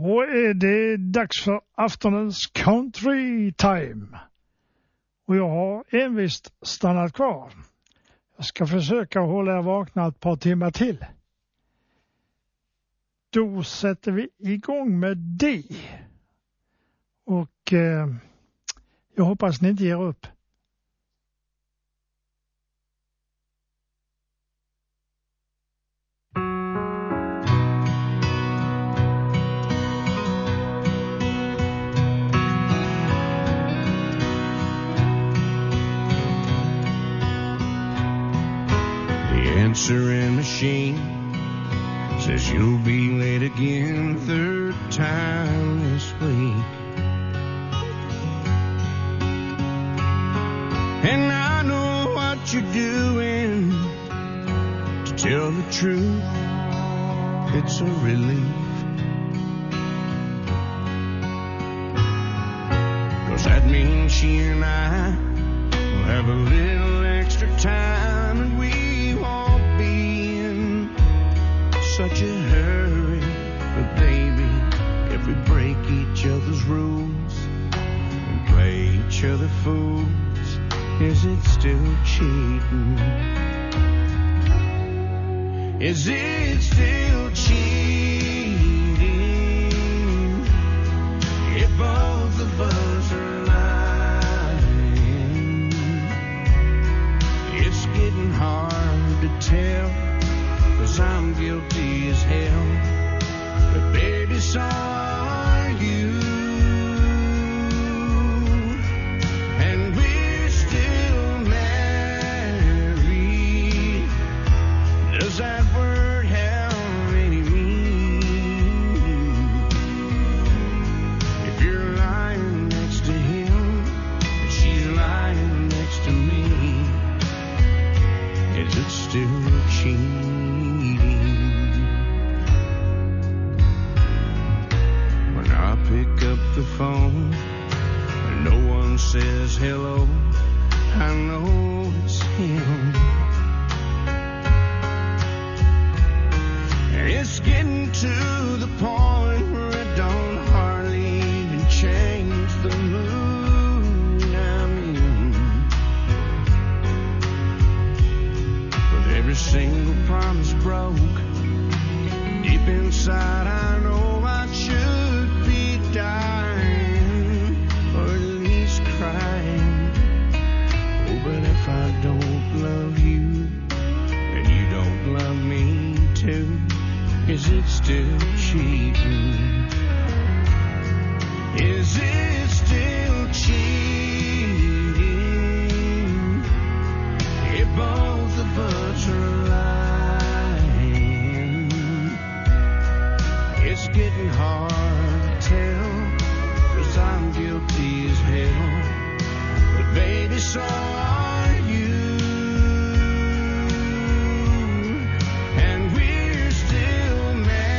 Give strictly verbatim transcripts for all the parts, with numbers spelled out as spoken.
Då är det dags för aftonens country time. Och jag har envist stannat kvar. Jag ska försöka hålla er vakna ett par timmar till. Då sätter vi igång med det. Och eh, jag hoppas ni inte ger upp. Answering machine says you'll be late again third time this week. And I know what you're doing. To tell the truth, it's a relief. 'Cause that means she and I will have a little extra time, and we such a hurry, but baby, if we break each other's rules and play each other fools, is it still cheating? Is it still cheating if both of us are lying? It's getting hard to tell, 'cause I'm guilty as hell, but baby, so are you. And we're still married. Does that word have any meaning? If you're lying next to him and she's lying next to me, is it still cheating? Pick up the phone and no one says hello, I know it's him. And it's getting to the point where it don't hardly even change the mood I'm in. With every single promise broke, deep inside I know I should dying, or at least crying. Oh, but if I don't love you, and you don't love me too, is it still cheating? Is it still cheating if both of us are lying? It's getting hard to tell, 'cause I'm guilty as hell, but baby, so are you. And we're still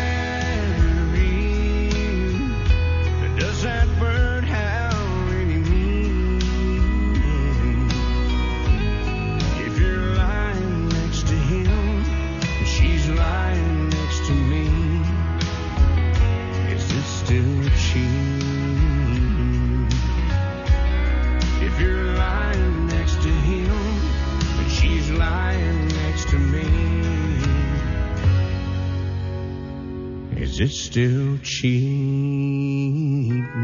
married. Does that word have any meaning? If you're lying next to him and she's lying next to me, is it still cheating? If you're lying next to him and she's lying next to me, is it still cheating?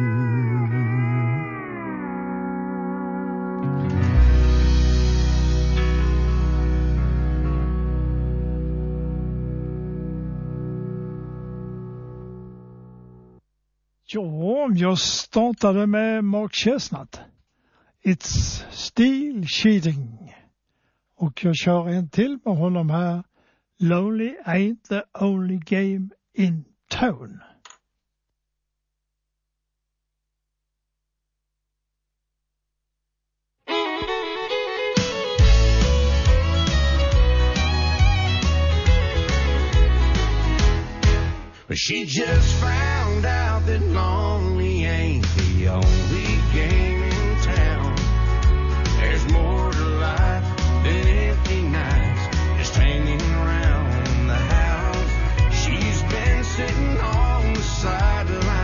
Ja, jag startade med Mark Chestnut. It's still cheating. Och jag kör en till med honom här. Lonely ain't the only game in town. But she just found out that lonely ain't the only game in town. There's more to life than empty nights just hanging around the house. She's been sitting on the sideline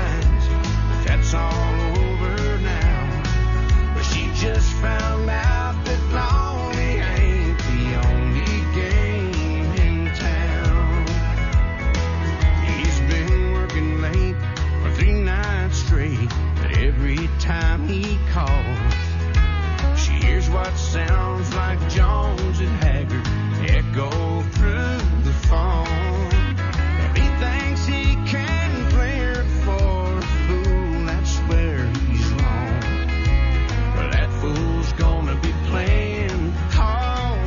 what sounds like Jones and Haggard echo through the phone. And he thinks he can play her for a fool, that's where he's wrong. Well, that fool's gonna be playing all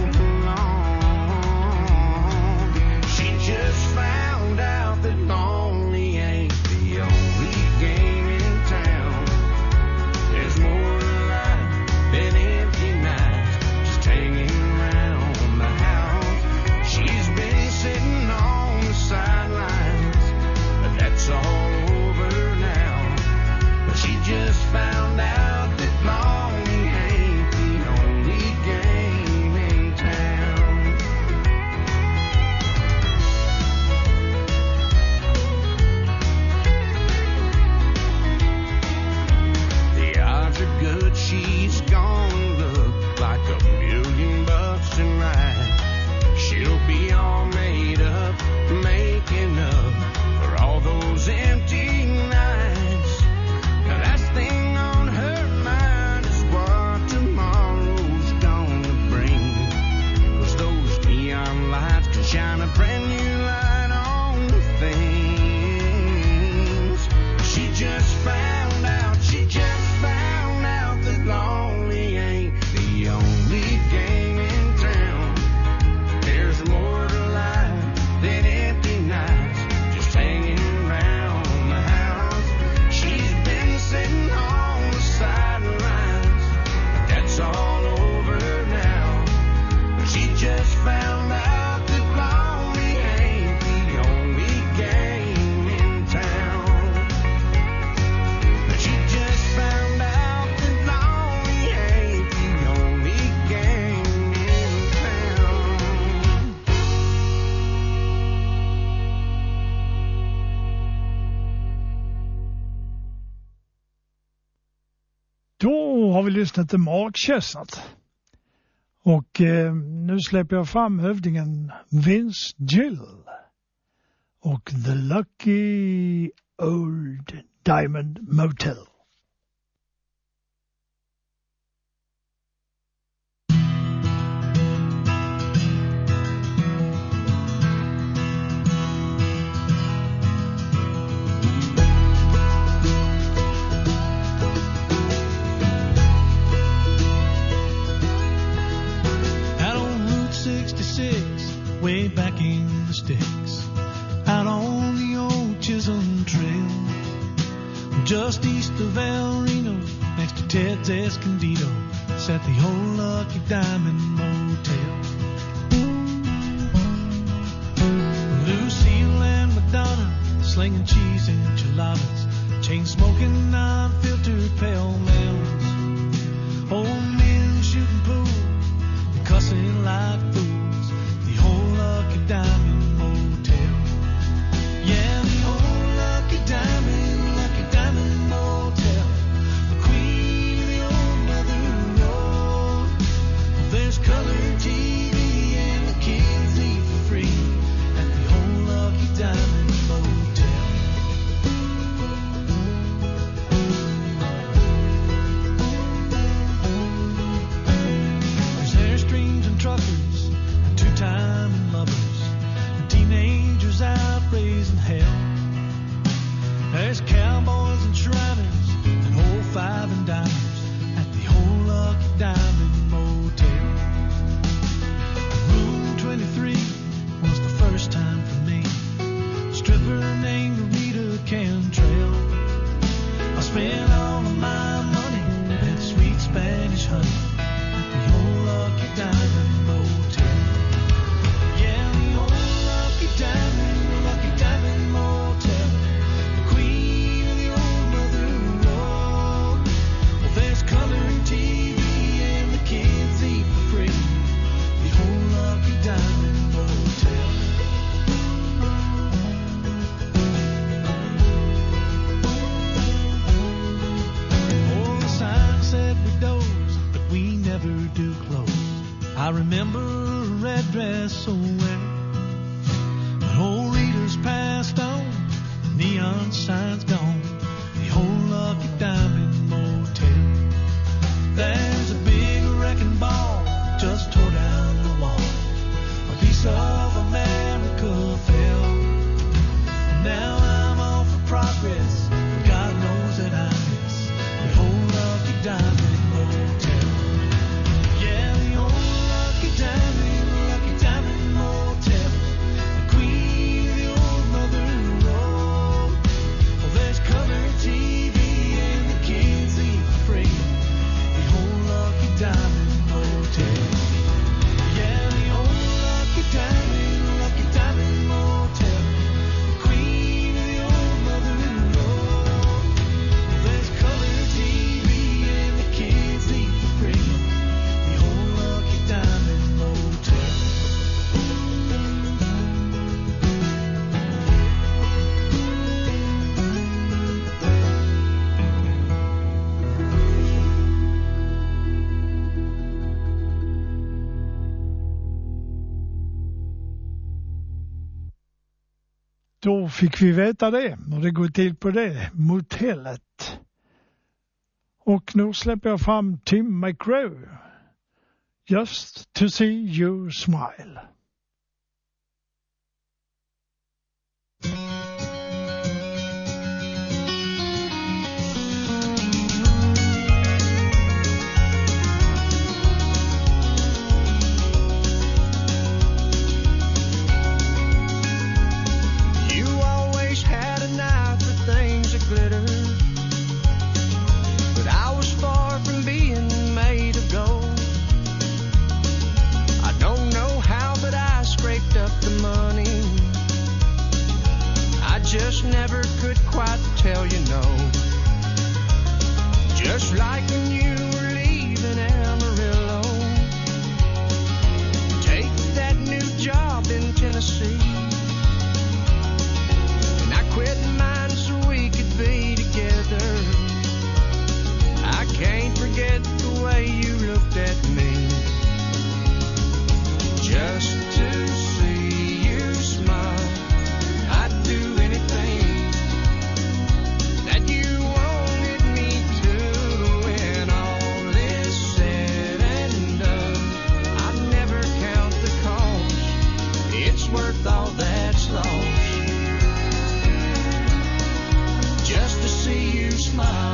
along. She just found out that lonely ain't the only game in town. There's more to life than empty nights just hanging around the house. She's been sitting on the sidelines, but that's all over now. But she just found out that lonely ain't the only game in town. The odds are good she's gonna look like a million bucks tonight. She'll be all made up, making up for all those empty nights. The last thing on her mind is what tomorrow's gonna bring. 'Cause those neon lights can shine a brand new light on things. She just found out, she just found out that lonely ain't the only game in town. There's more to life than empty nights just hanging around the house. She's been sitting on the sidelines, but that's all over now. She just found out that lonely ain't the only game in town. She just found out that lonely ain't the only game in town. Då har vi lyssnat till Mark Chestnut. Och eh, nu släpper jag fram hövdingen Vince Gill. Och The Lucky Old Diamond Motel. Out on Route sixty-six, way back in the sticks, out on the old Chisholm Trail, just east of El Reno, next to Ted's Escondido, sat the old Lucky Diamond Motel. Lucille and Madonna, slinging cheese enchiladas, chain smoking, non-filtered pale melons, old men shooting pool, cussing like fools, the old Lucky Diamond Motel. Yeah, the old Lucky Diamond, Lucky Diamond Motel, the queen of the old Mother Road. There's color T V and the kids eat for free at the old Lucky Diamond Motel. There's Airstreams and truckers and two-time lovers and teenagers out raising hell. There's cowboys and shriners and old five and dimers at the old Lucky Diamond Motel. Room twenty-three was the first time for me. A stripper named Rita Cantrell. I spent all of my money on that sweet Spanish honey at the old Lucky Diamond Motel. Yeah, the old Lucky Diamond, Lucky Diamond Motel, the queen of the old Mother Road. Well, there's color and T V and the kids eat for free, the old Lucky Diamond Motel. Oh, the sign said we doze, but we never do close. I remember a red dress so well, but old readers passed on, the neon signs gone, the old Lucky Diamond Motel. There's a big wrecking ball Då fick vi veta det, när det går till på det motellet. Och nu släpper jag fram Tim McGraw. Just to see you smile. Just never could quite tell you no. Just like when you were leaving Amarillo, take that new job in Tennessee, and I quit mine so we could be together. I can't forget the way you looked at me. Just to see you smile, I'd do anything that you wanted me to. When all is said and done, I'd never count the cost. It's worth all that's lost, just to see you smile.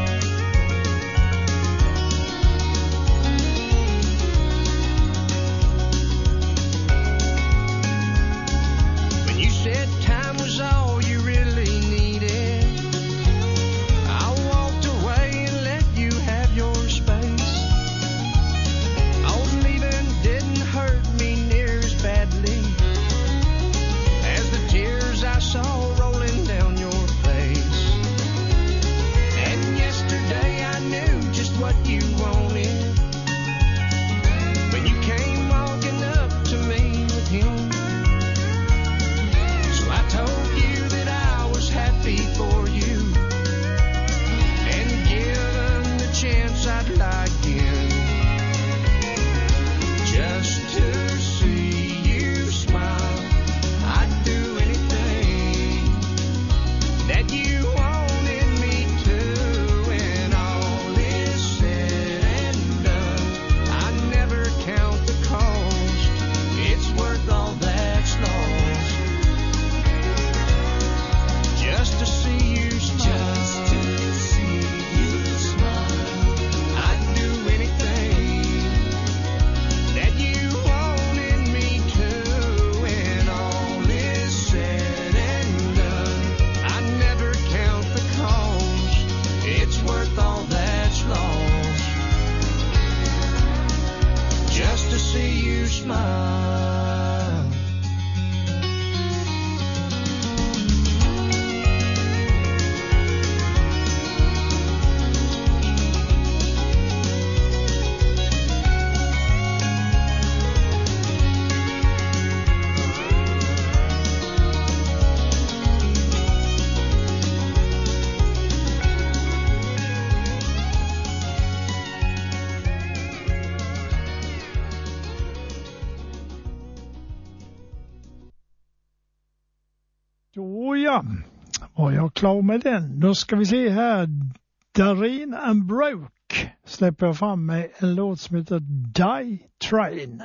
Då ja, var jag klar med den. Då ska vi se här. Darlene and Broke släpper jag fram med en låt som heter Die Train.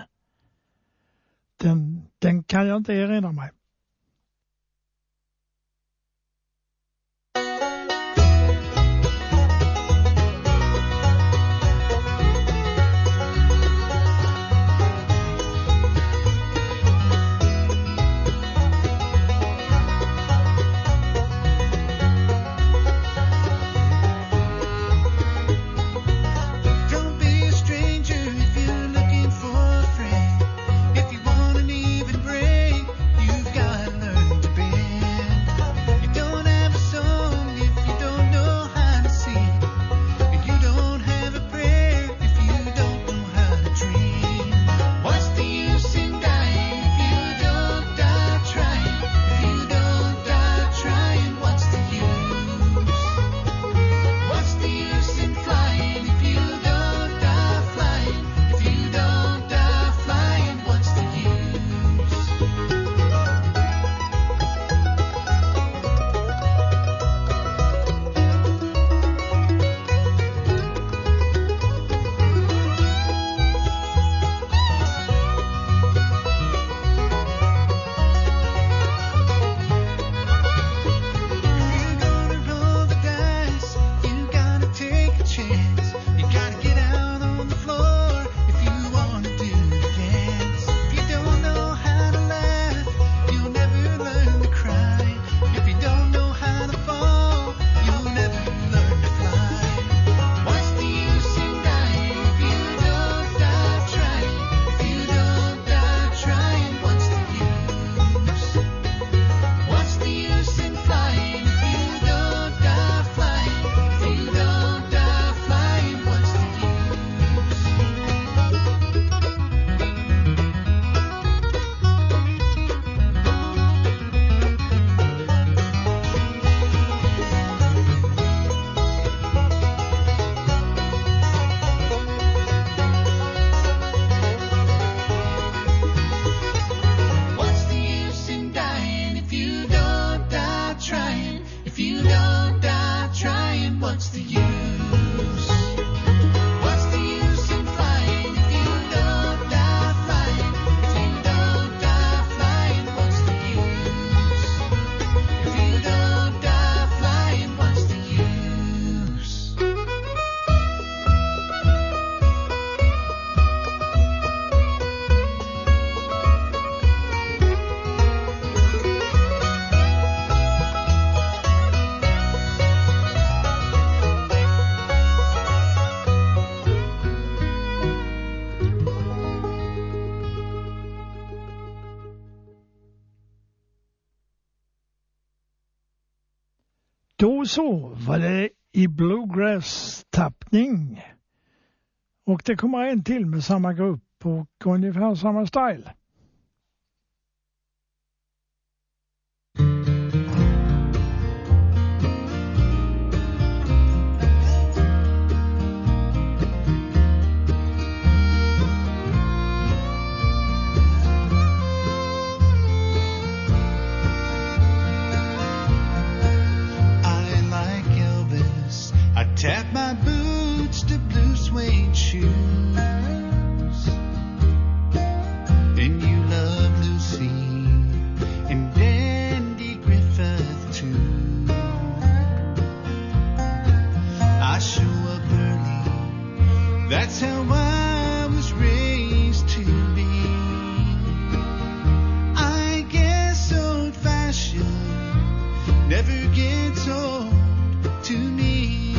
Den, den kan jag inte erinra mig. If you want an even break, you've got Då så var det i bluegrass-tappning. Och det kommer en till med samma grupp och ungefär samma style. Tap my boots to blue suede shoes. And you love Lucy and Dandy Griffith too. I show up early, that's how I was raised to be. I guess old fashioned never gets old to me.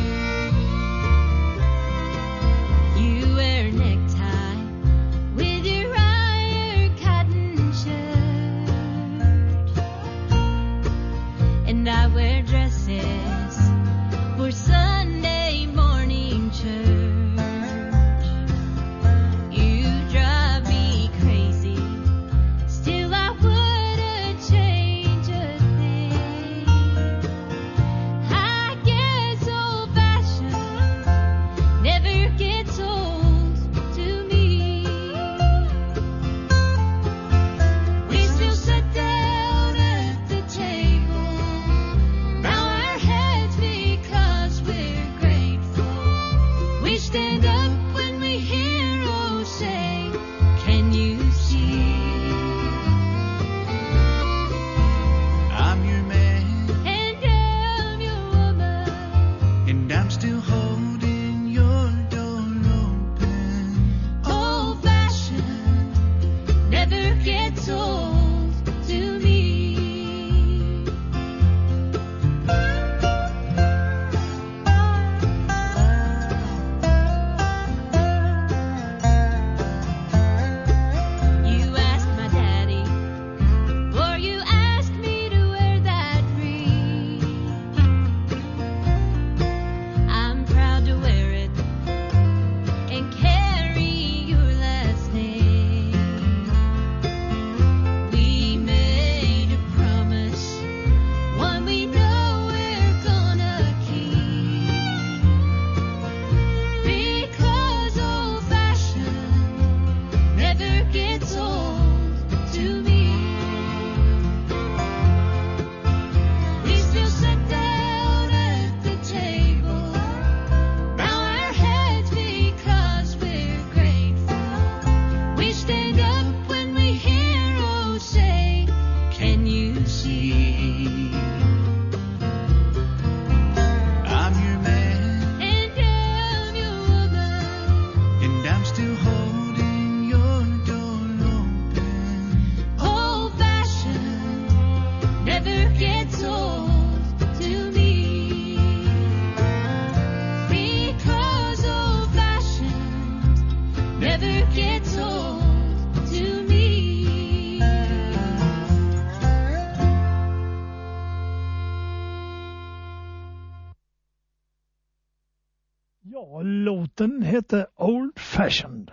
Ja, låten heter Old Fashioned.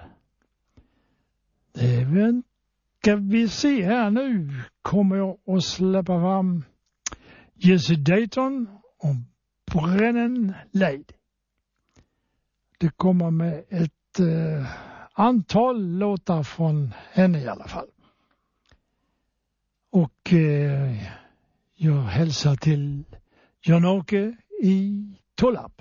Det vet, ska vi se här nu, kommer jag att släppa fram Jesse Dayton och Brennan Lady. Det kommer med ett eh, antal låtar från henne i alla fall. Och eh, jag hälsar till Jan-Åke i Tollarp.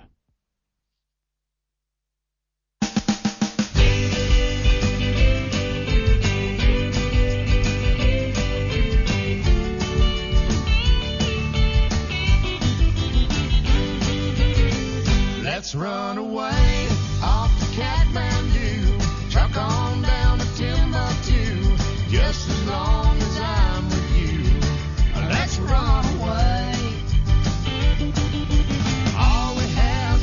Let's run away off to Kathmandu, truck on down to Timbuktu, just as long as I'm with you. Let's run away. All we have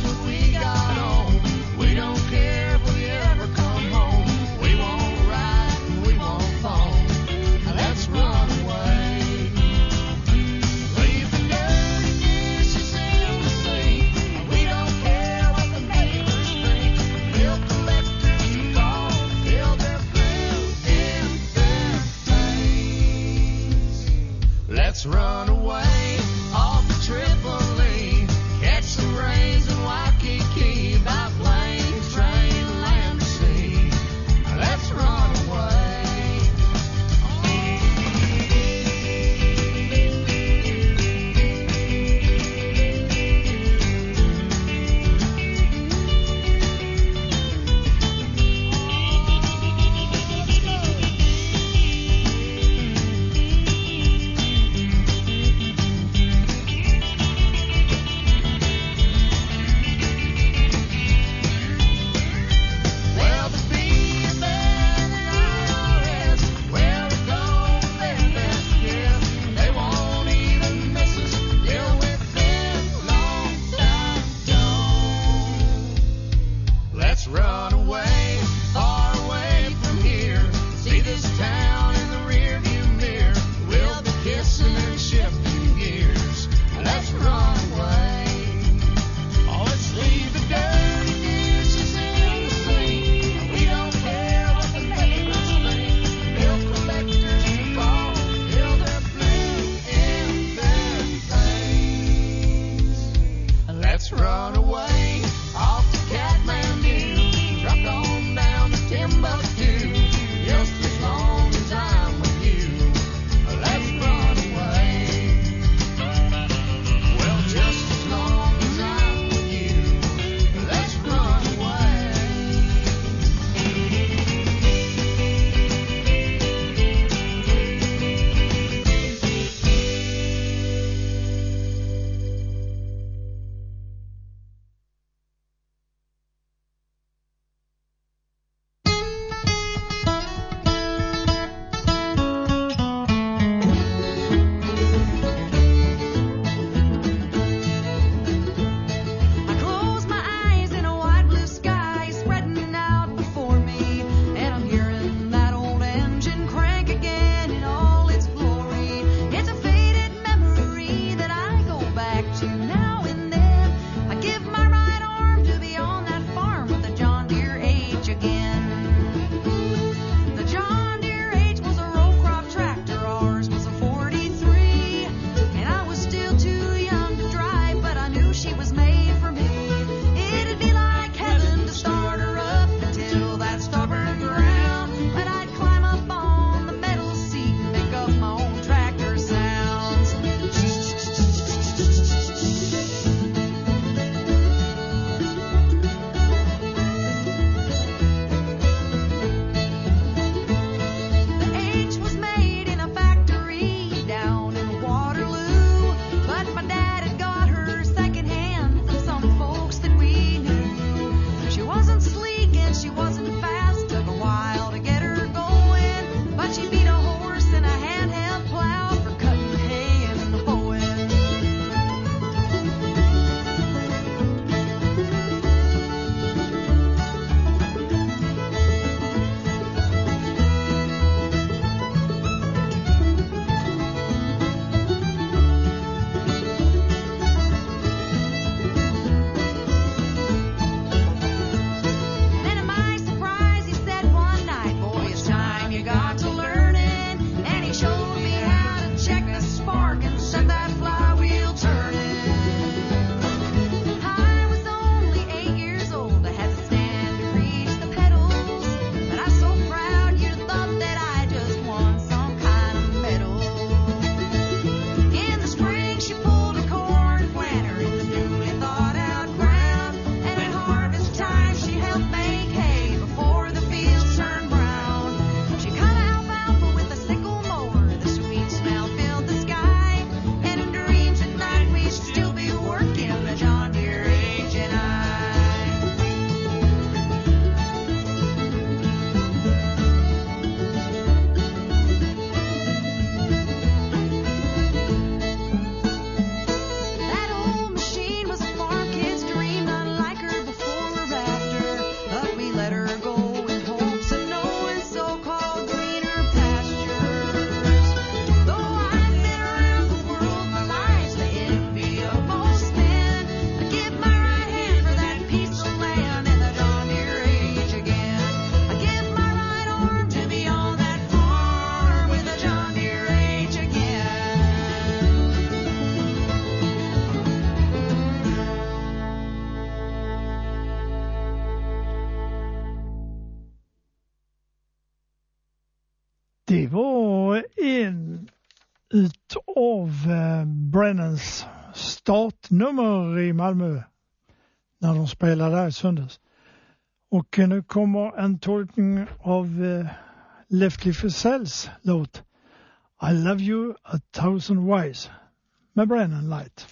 Det var en utav eh, Brennans startnummer i Malmö när de spelade där i söndags. Och nu kommer en tolkning av eh, Lefty Frisells låt I Love You a Thousand Ways med Brennan Light.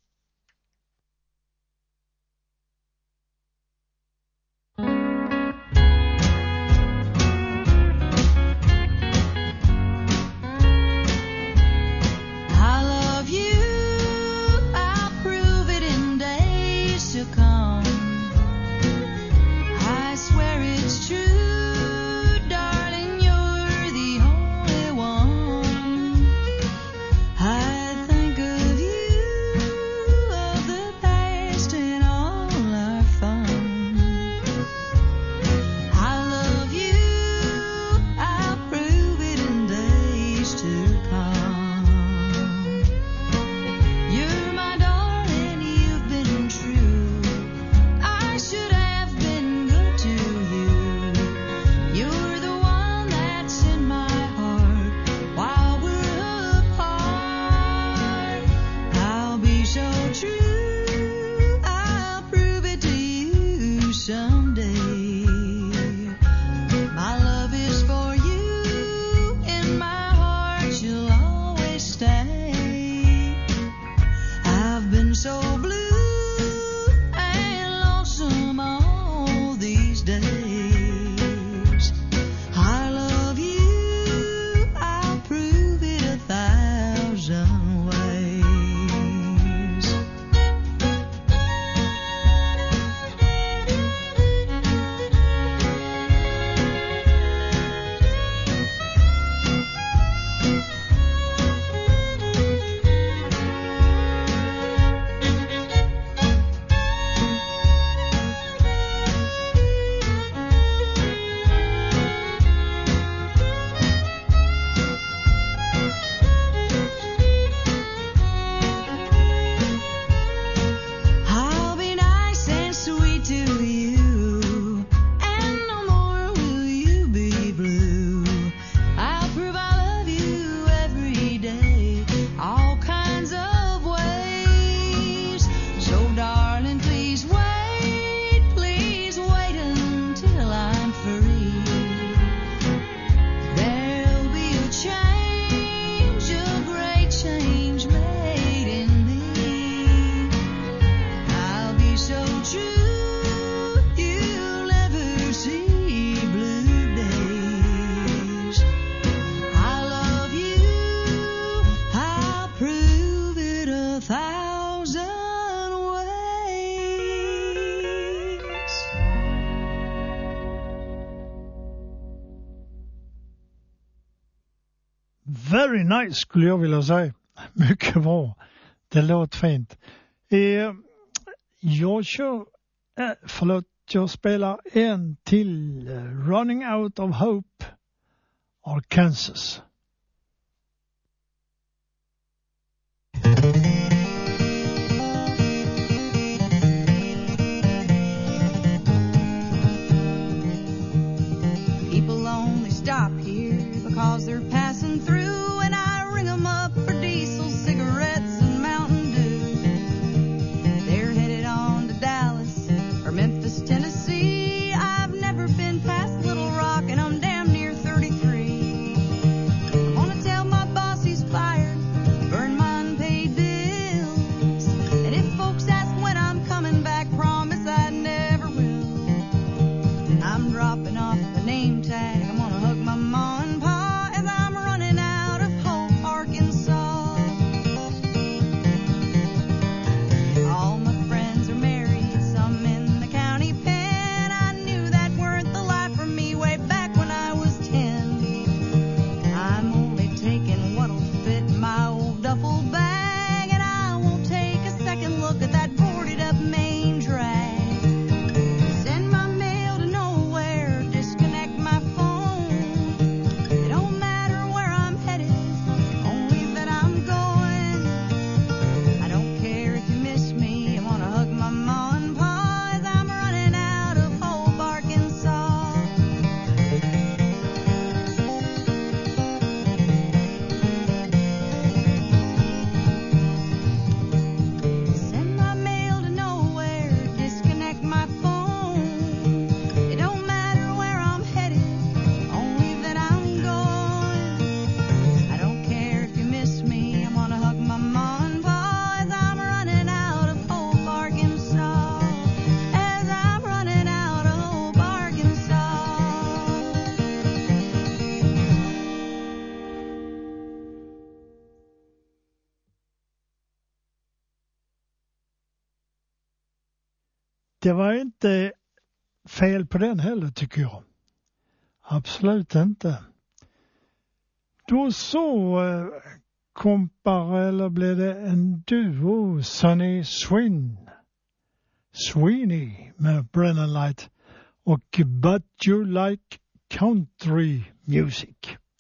Very nice skulle jag vilja säga. Mycket bra. Det låter fint. Eh, jag kör, eh, förlåt, jag spelar en till. Uh, Running Out of Hope, Arkansas. People only stop here because they're passing through, and I ring them up for diesel, cigarettes, and Mountain Dew. They're headed on to Dallas or Memphis, Tennessee. I've never been past Little Rock, and I'm damn near thirty-three. I want to tell my boss he's fired, burn my unpaid bills, and if folks ask when I'm coming back, promise I never will. I'm dropping off the name tag. I'm gonna hug my ma and pa as I'm running out det var inte fel på den heller, tycker jag. Absolut inte. Då så eh, kompar, eller blev det en duo, Sonny Swin. Sweeney med Brennan Light och But You Like Country Music.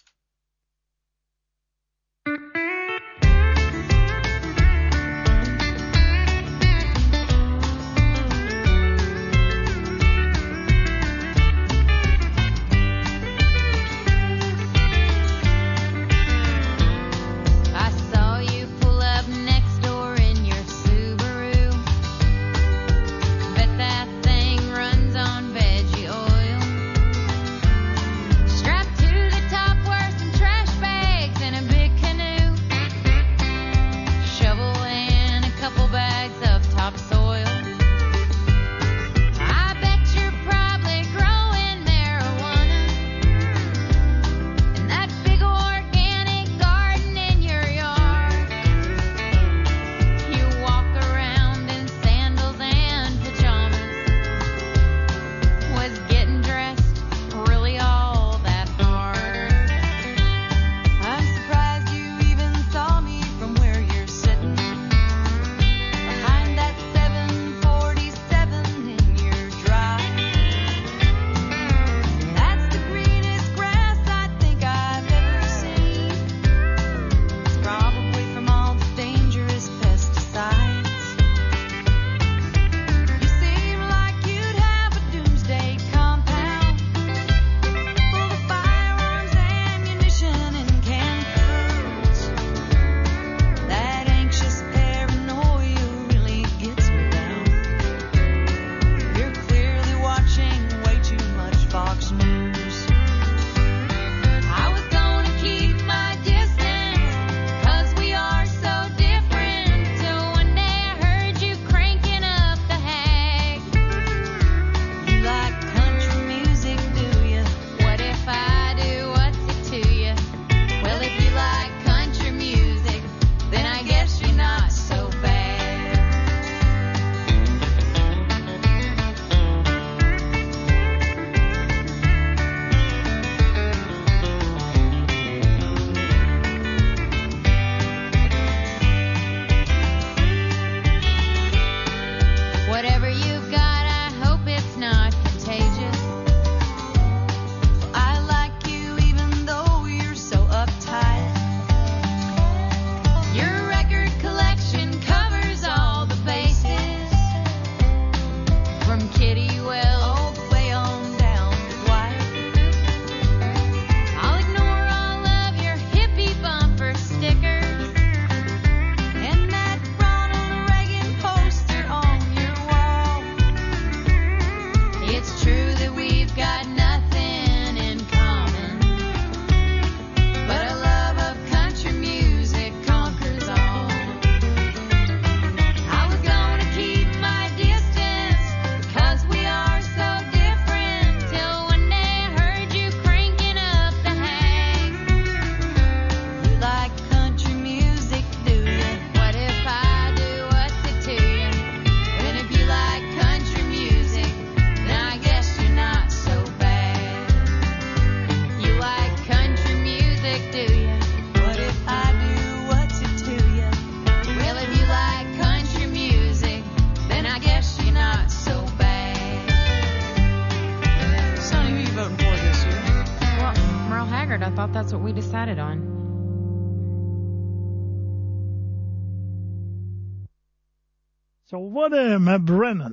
Så var det med Brennan.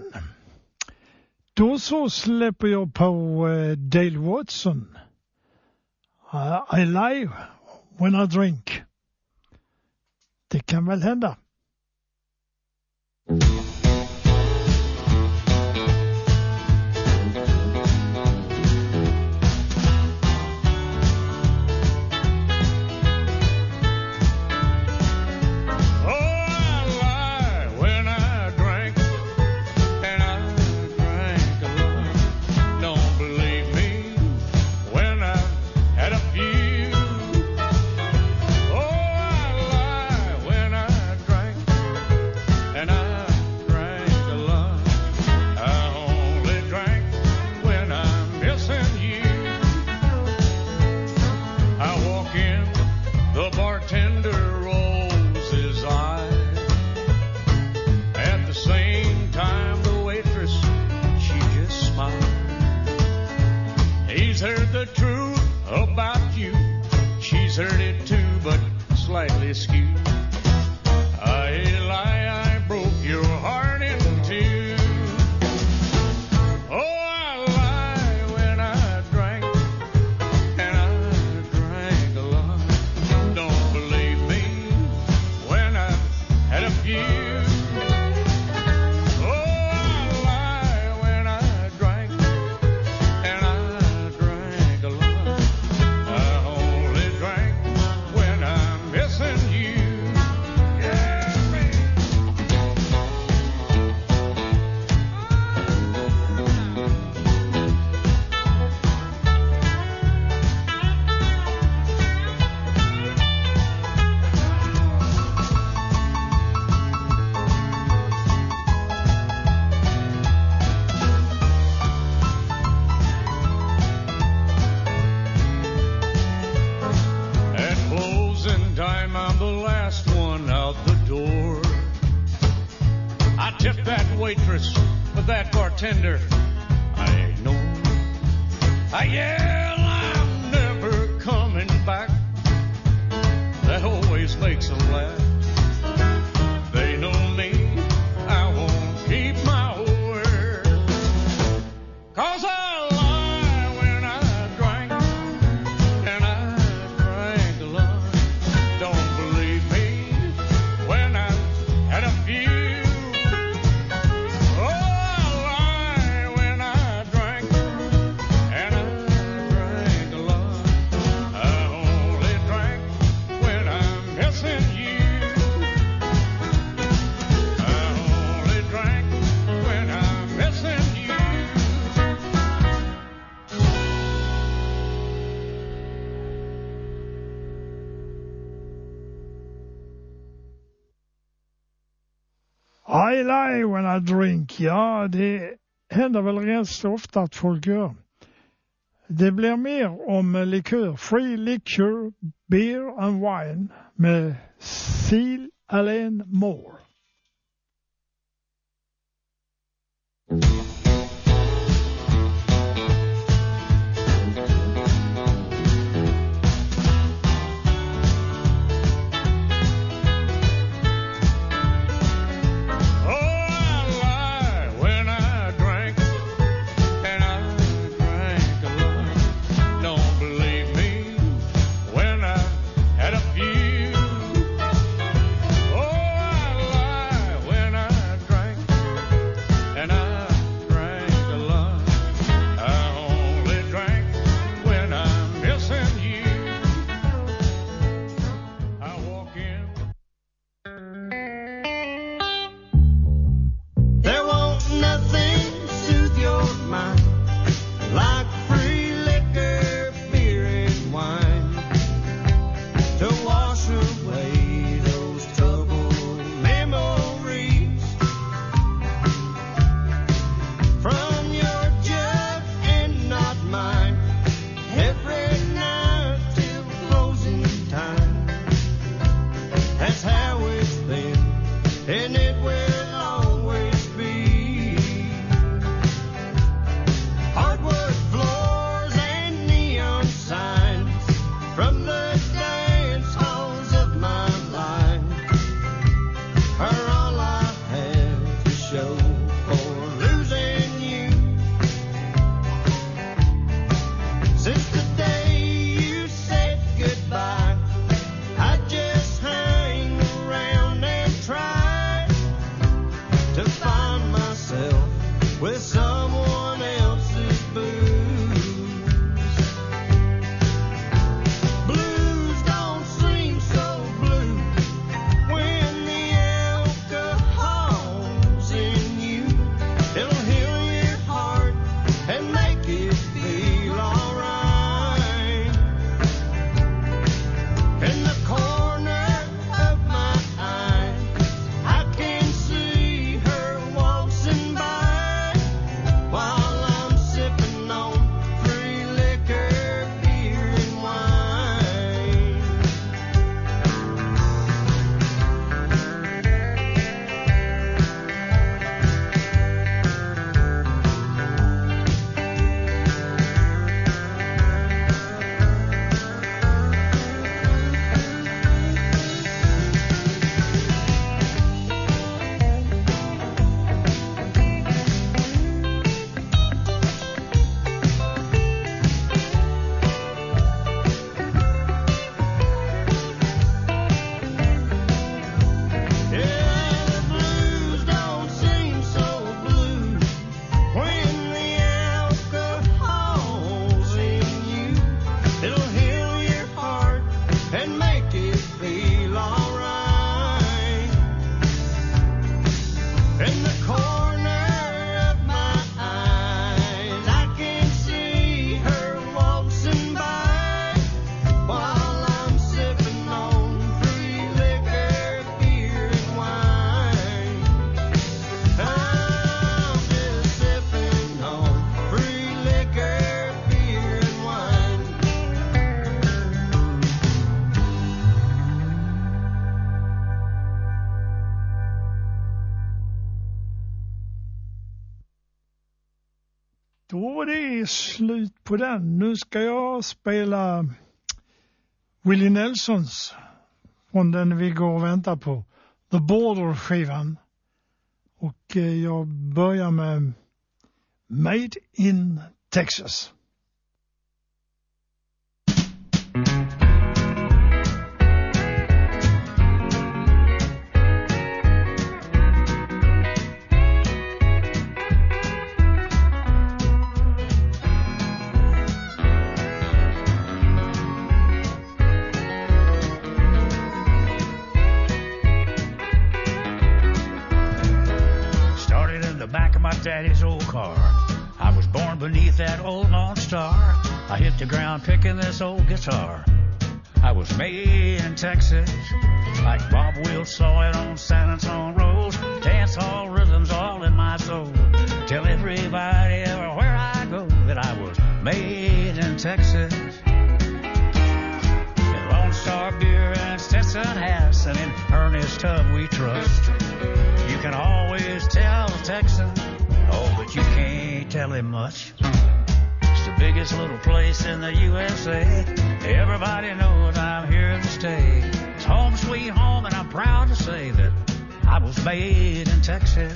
Då så släpper jag på uh, Dale Watson. Uh, I lie when I drink. Det kan väl hända. When I rescue. I lie, I broke your heart in two. Oh, I lie when I drank, and I drank a lot. Don't believe me when I had a few. Oh, I lie when I drank, and I drank a lot. I only drank when I'm missing you. Yeah, man. At closing time, I'm the last one out the door. I tip that waitress with that bartender. I ignore. I yell, I'm never coming back. That always makes them laugh. They know me, I won't keep my word. 'Cause I lie when I drank, and I drank a lot. Don't believe me when I had a few. Oh, I lie when I drank, and I drank a lot. I only drank when I'm missing you. I only drank when I'm missing you. I lie when I drink. Ja, det händer väl ganska ofta att folk gör. Det blir mer om likör. Free liquor, beer and wine med Seal Alain Moore. Oh, I lie when I drank, and I drank a lot. Don't believe me when I had a few. Oh, I Då är det slut på den. Nu ska jag spela Willie Nelsons från den vi går och väntar på. The Border-skivan. Och jag börjar med Made in Texas. My daddy's old car. I was born beneath that old Lone Star. I hit the ground picking this old guitar. I was made in Texas, like Bob Wills saw it on San Antonio Road. Dance hall rhythms all in my soul. Tell everybody everywhere I go that I was made in Texas. In Lone Star beer and Stetson hats, and in Ernest Tubb we trust. You can always tell a Texan, oh, but you can't tell him much. It's the biggest little place in the U S A. Everybody knows I'm here to stay. It's home sweet home, and I'm proud to say that I was made in Texas.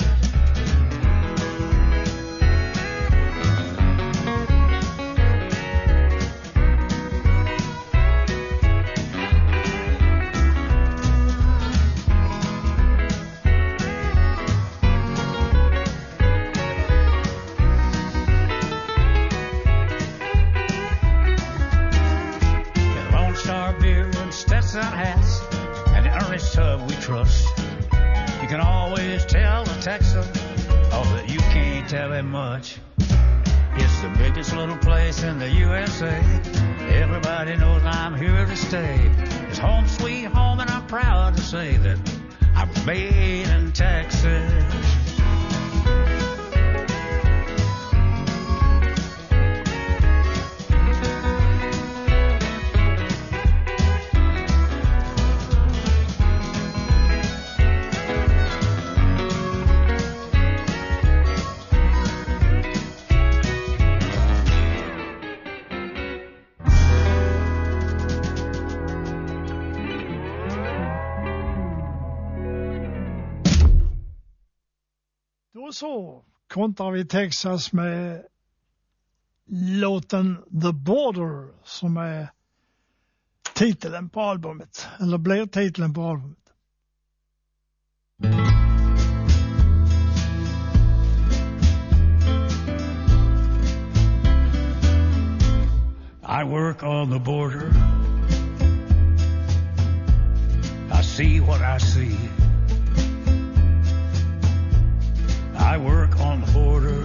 Hats and the Ernest Tubb we trust. You can always tell a Texan, oh, but you can't tell him much. It's the biggest little place in the U S A. Everybody knows I'm here to stay. It's home sweet home, and I'm proud to say that I was made in Texas. Och så kontrar vi Texas med låten The Border som är titeln på albumet, eller blir titeln på albumet. I work on the border. I see what I see. I work on the border,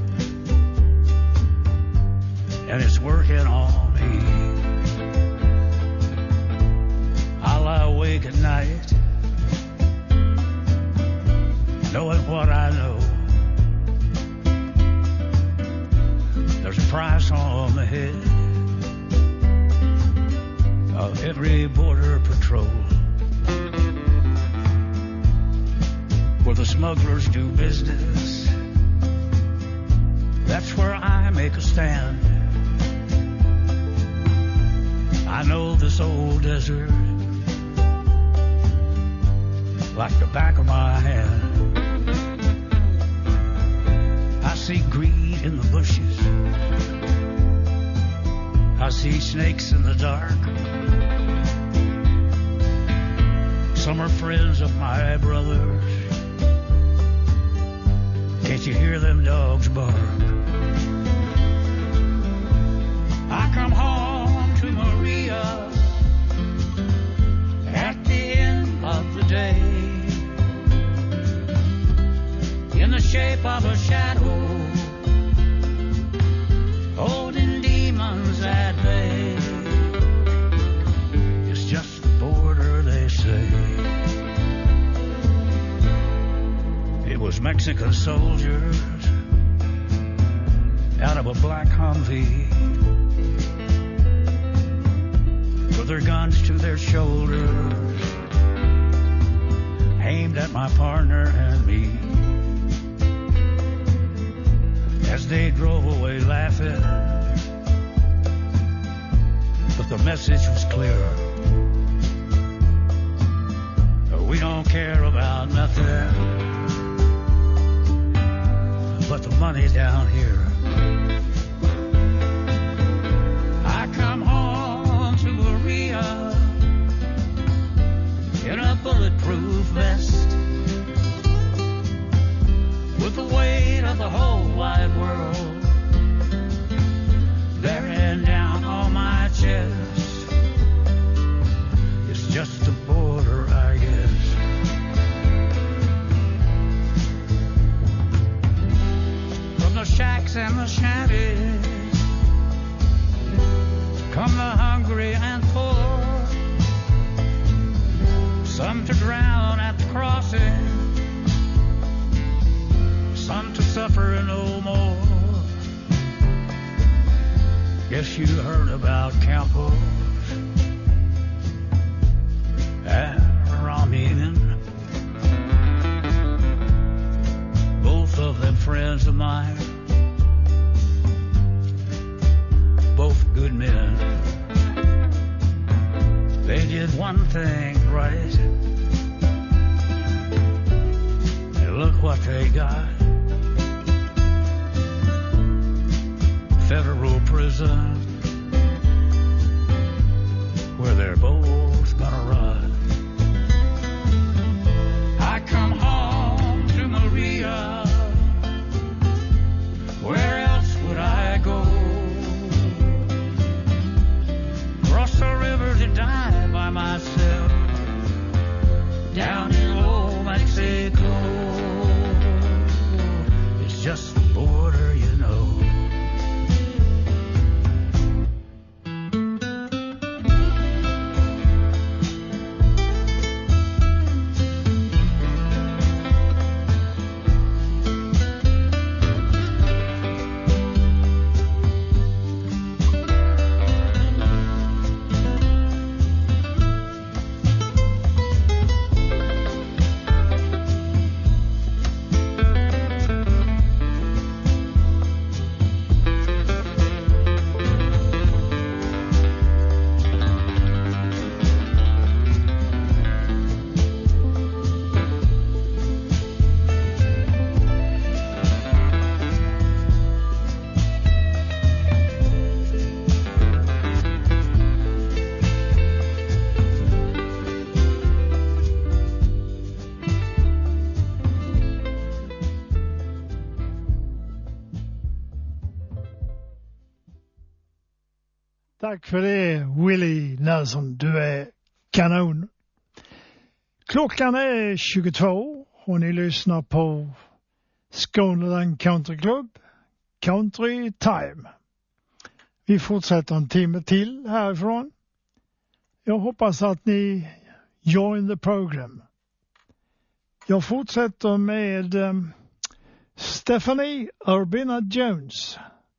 and it's working on me. I lie awake at night, knowing what I know. There's a price on the head of every border patrol, where the smugglers do business. That's where I make a stand. I know this old desert like the back of my hand. I see greed in the bushes. I see snakes in the dark. Some are friends of my brothers. Can't you hear them dogs bark? I come home to Maria at the end of the day, in the shape of a shadow, holding demons at bay. It's just the border, they say. It was Mexican soldiers out of a black Humvee, with their guns to their shoulders, aimed at my partner and me. As as they drove away laughing. But the message was clear. We don't care about nothing but the money down here. I come home to Maria in a bulletproof vest, with the weight of the whole wide world bearing down on my chest. It's just the border, I guess. From the shacks and the shanties come the hungry and poor, some to drown at the crossing, some to suffer no more. Guess you heard about Campos and Ramin, both of them friends of mine, both good men. They did one thing right, and look what they got. Federal prison, where they're both gonna rot. I come home to Maria. Where else would I go? Cross the river to die by myself down in old Mexico. It's just the border, you know. Tack för det, Willie Nelson. Du är kanon. Klockan är tjugotvå och ni lyssnar på Skåneland Country Club, Country Time. Vi fortsätter en timme till härifrån. Jag hoppas att ni join the program. Jag fortsätter med um, Stephanie Urbina Jones.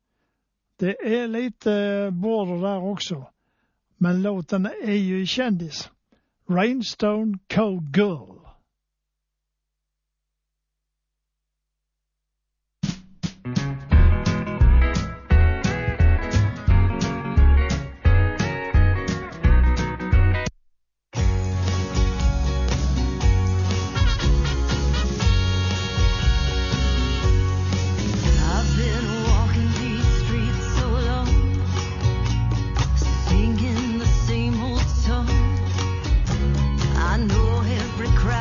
Det är lite border där också. Men låten är ju kändis. Rainstone Cold Girl. Singing the same old song. I know every cry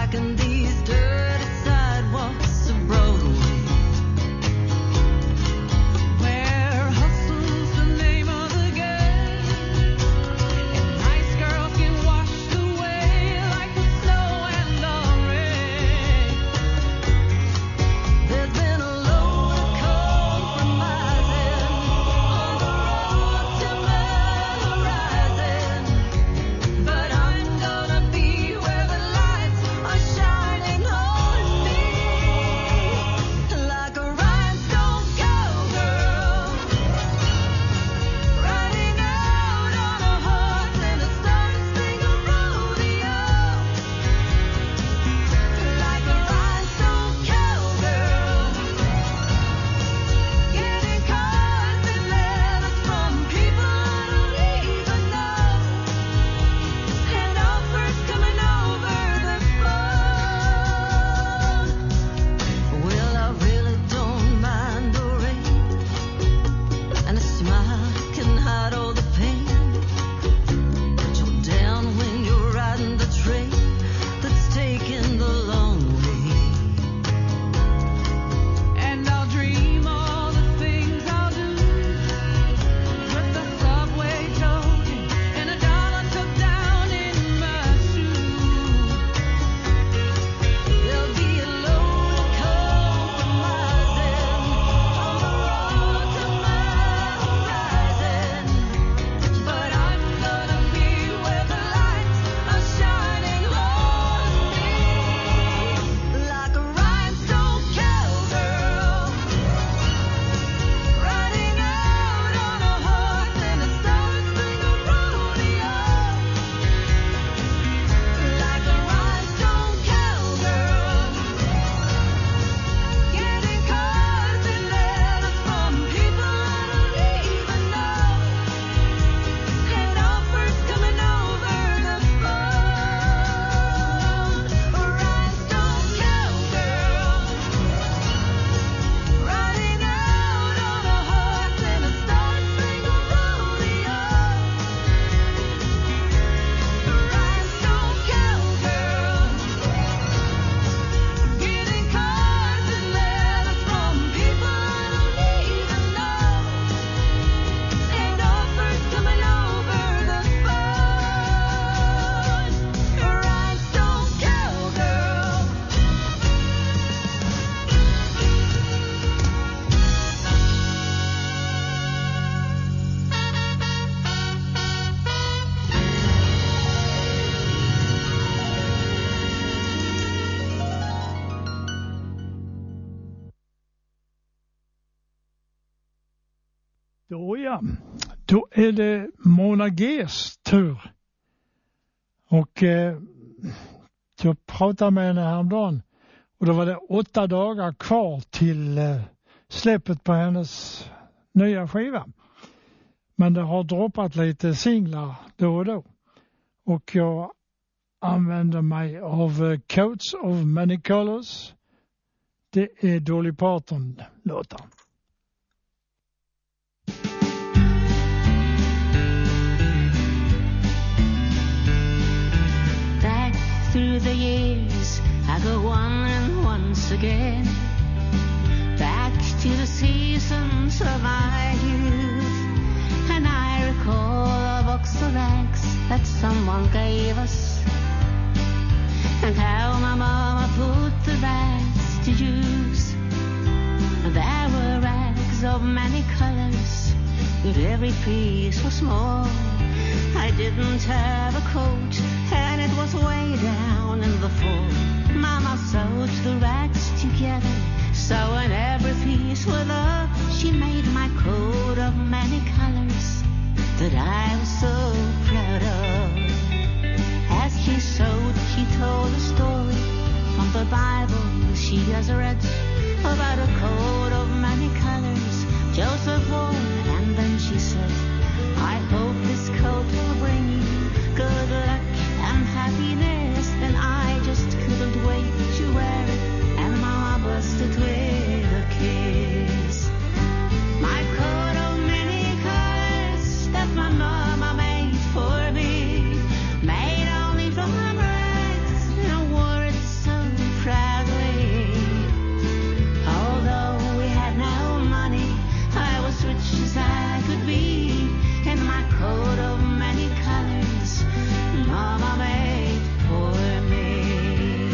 ja, då är det Mona G's tur. Och eh, jag pratade med henne häromdagen. Och då var det åtta dagar kvar till eh, släppet på hennes nya skiva. Men det har droppat lite singlar då och då. Och jag använder mig av eh, Coats of Many Colors. Det är Dolly Parton-låtar. Back through the years I go wandering once again, back to the seasons of my youth, and I recall a box of rags that someone gave us, and how my mama put the rags to use. There were rags of many colors, but every piece was small. I didn't have a coat, and it was way down in the fall. Mama sewed the rags together, so in every piece with her, she made my coat of many colors that I was so proud of. As she sewed, she told a story from the Bible she has read about a coat of many colors Joseph wore, and then she said, I hope this coat will bring you good luck and happiness. And I just couldn't wait to wear it, and Mama busted with a kiss. My coat of many colors that my mama made for me, made only from her rags, and I wore it so proudly. Although we had no money, I was rich as I could be, in my coat of many colors Mama made for me.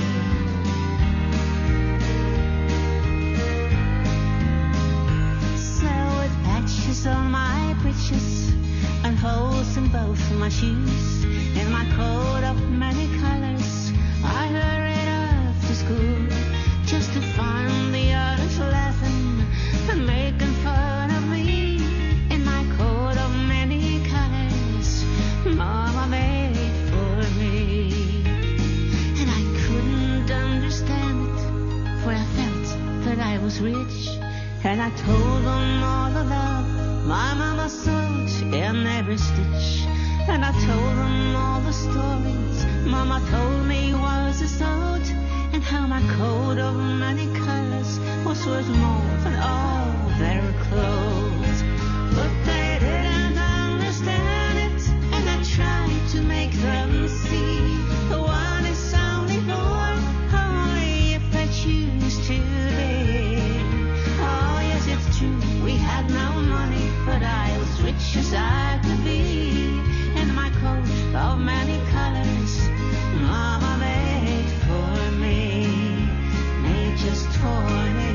So with patches on my breeches and holes in both my shoes, in my coat of many colors I hurried off to school, just to find the others laughing and making fun of me, in my coat of many colors Mama made for me. And I couldn't understand it, for I felt that I was rich, and I told them all the love my mama sewed in every stitch, and I told them all the stories Mama told me was a sewed, and how my coat of many colors was worth more than all their clothes. But they didn't understand it, and I tried to make them see the one is only born only if they choose to live. Oh yes, it's true, we had no money, but I was rich as I could be, in my coat of many colors Mama made for me, made just for me.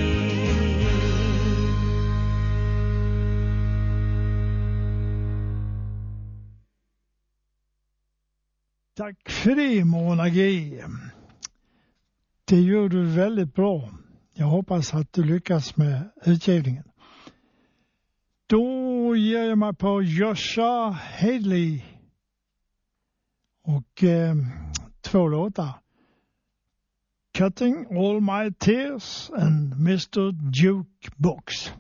Tack för det, Mona G. Det gör du väldigt bra. Jag hoppas att du lyckas med utgivningen. Då ger jag mig på Joshua Hadley. Och eh, två låtar. Cutting All My Tears and mister Jukebox.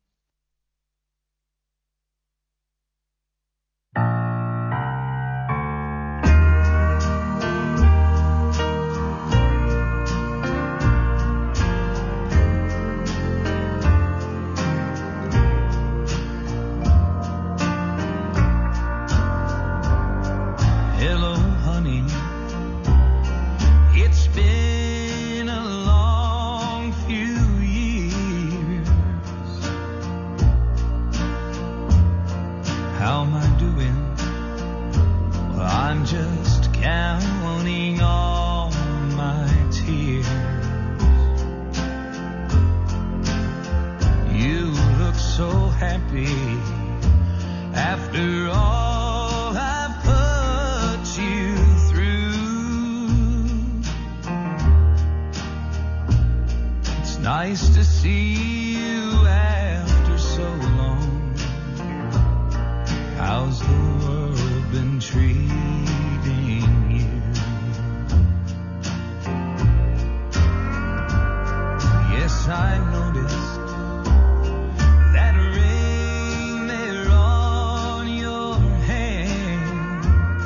After all I've put you through, it's nice to see you after so long. the world been treating you? Yes, I noticed that ring there on your hand.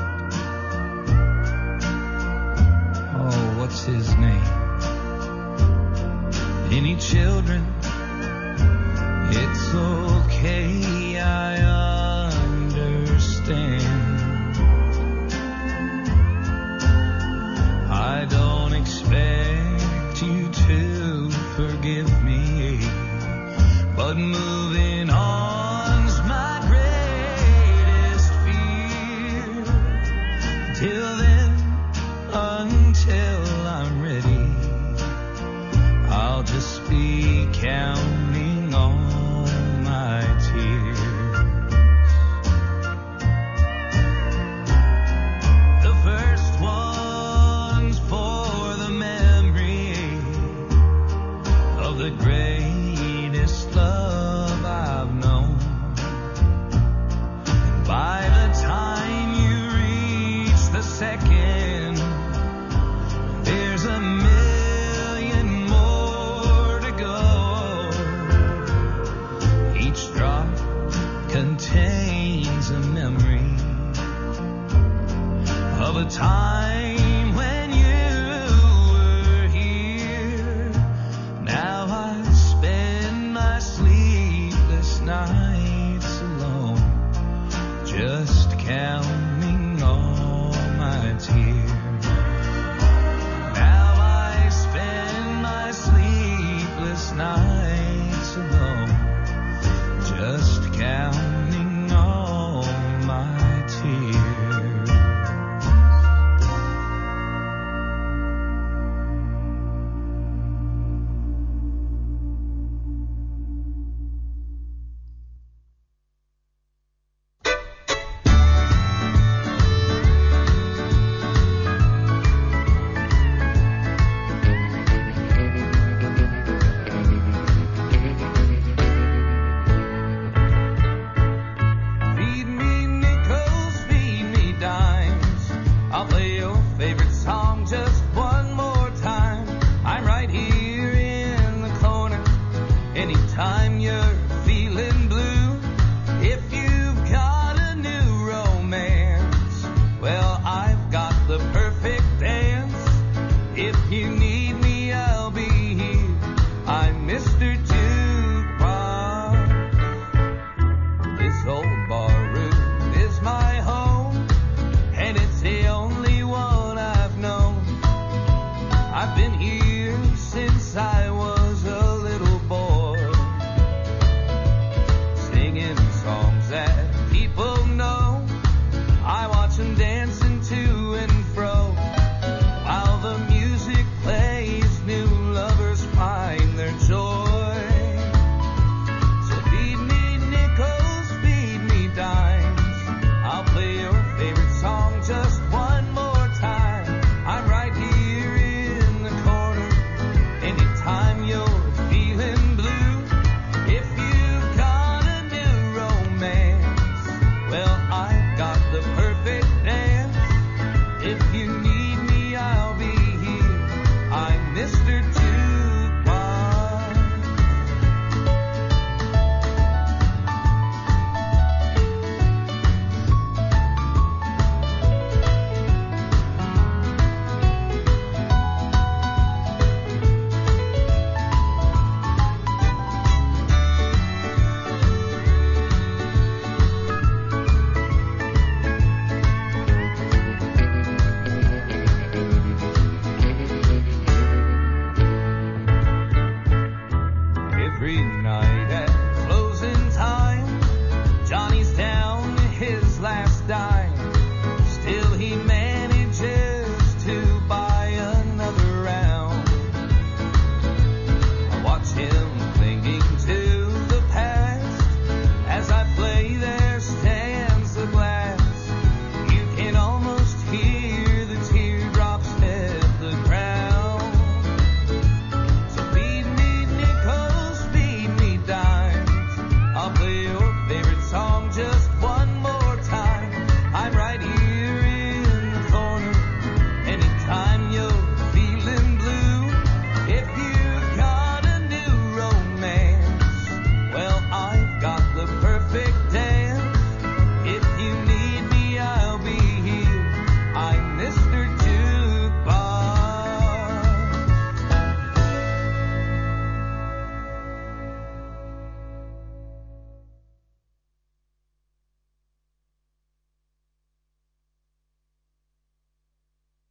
Oh, what's his name? Any children? It's okay, I understand. I don't expect you to forgive me, but moving on's my greatest fear. Till then, until I'm ready, I'll just be counting on my tears. The first one's for the memory of the greatest love I've known. And by the time you reach the second, there's a million more to go. Each drop contains a memory of a time when you were here. Now I spend my sleepless nights alone, just counting all my tears. Now I spend my sleepless nights alone, just counting all my tears. Feed me nickels, feed me dimes. I'll play your favorite song just one more time. I'm right here in the corner anytime you're feeling blue. If you've got a new romance, well, I've got the perfect dance. If you need me, I'll be here. I'm Mister Jukebox. This old bar room is my home, and it's the only one I've known.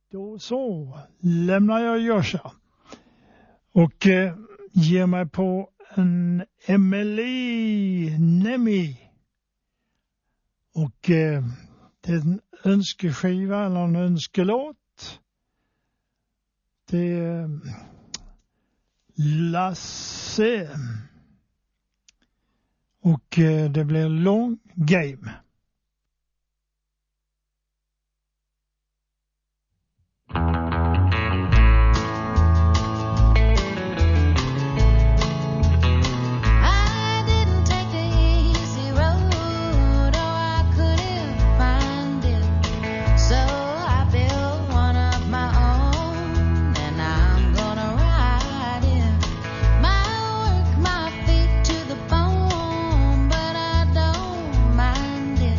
Då så lämnar jag Joshua och eh, ger mig på en Emily Nemi. Och eh, det är en önskeskiva eller en önskelåt. Det är Lasse. Och eh, det blir Long Game. Mind it.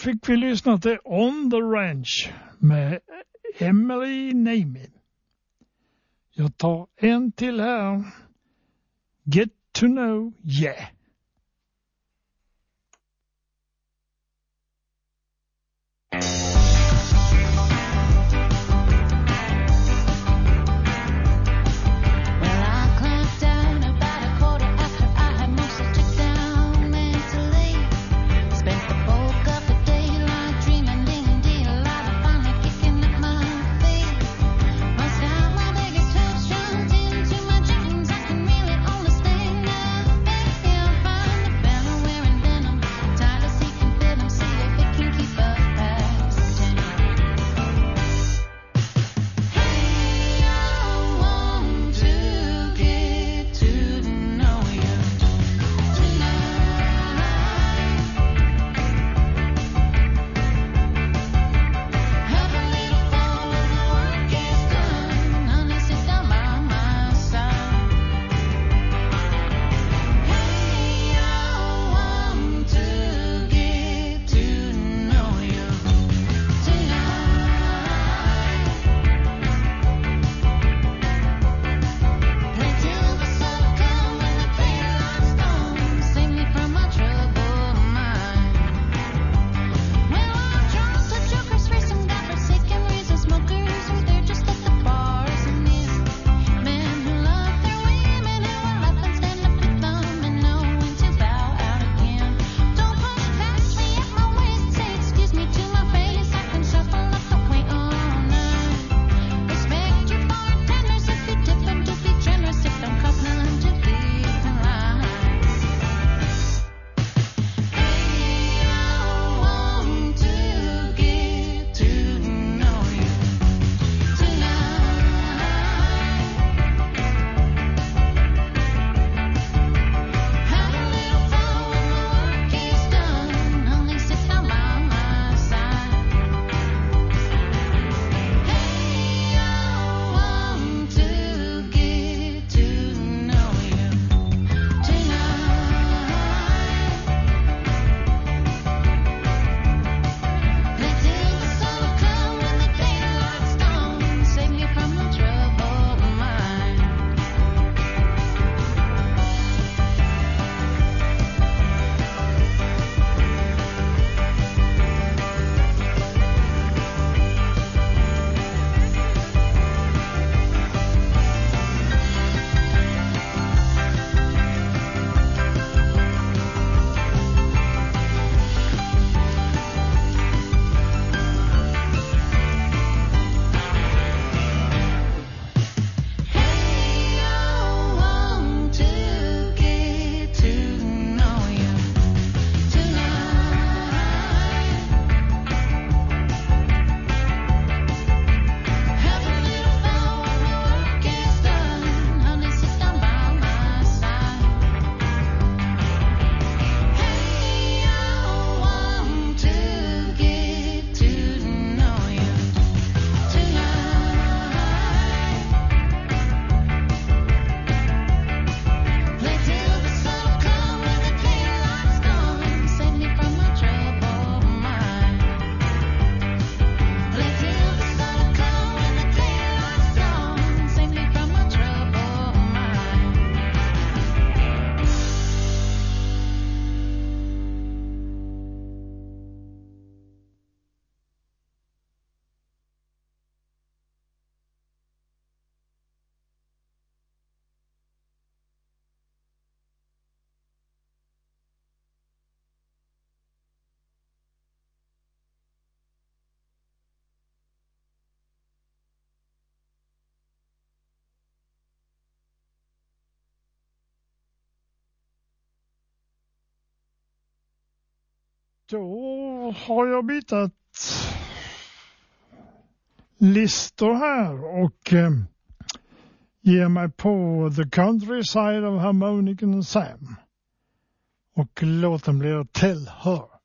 fick vi lyssna till On the Ranch med Emily Neiman. Jag tar en till här. Get to know, yeah. Då har jag bitat listor här och eh, ger mig på The Countryside of Harmonican Sam. Och låten blir Tell Her.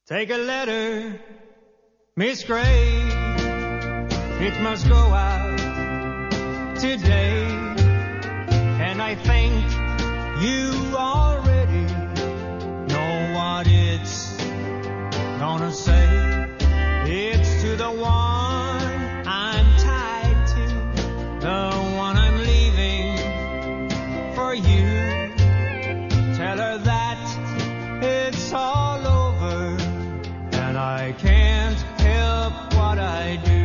Take a letter, Miss Gray. It must go out today. And I think you already know what it's gonna say. It's to the one I'm tied to, the one I'm leaving for you. Tell her that it's all over, and I can't help what I do.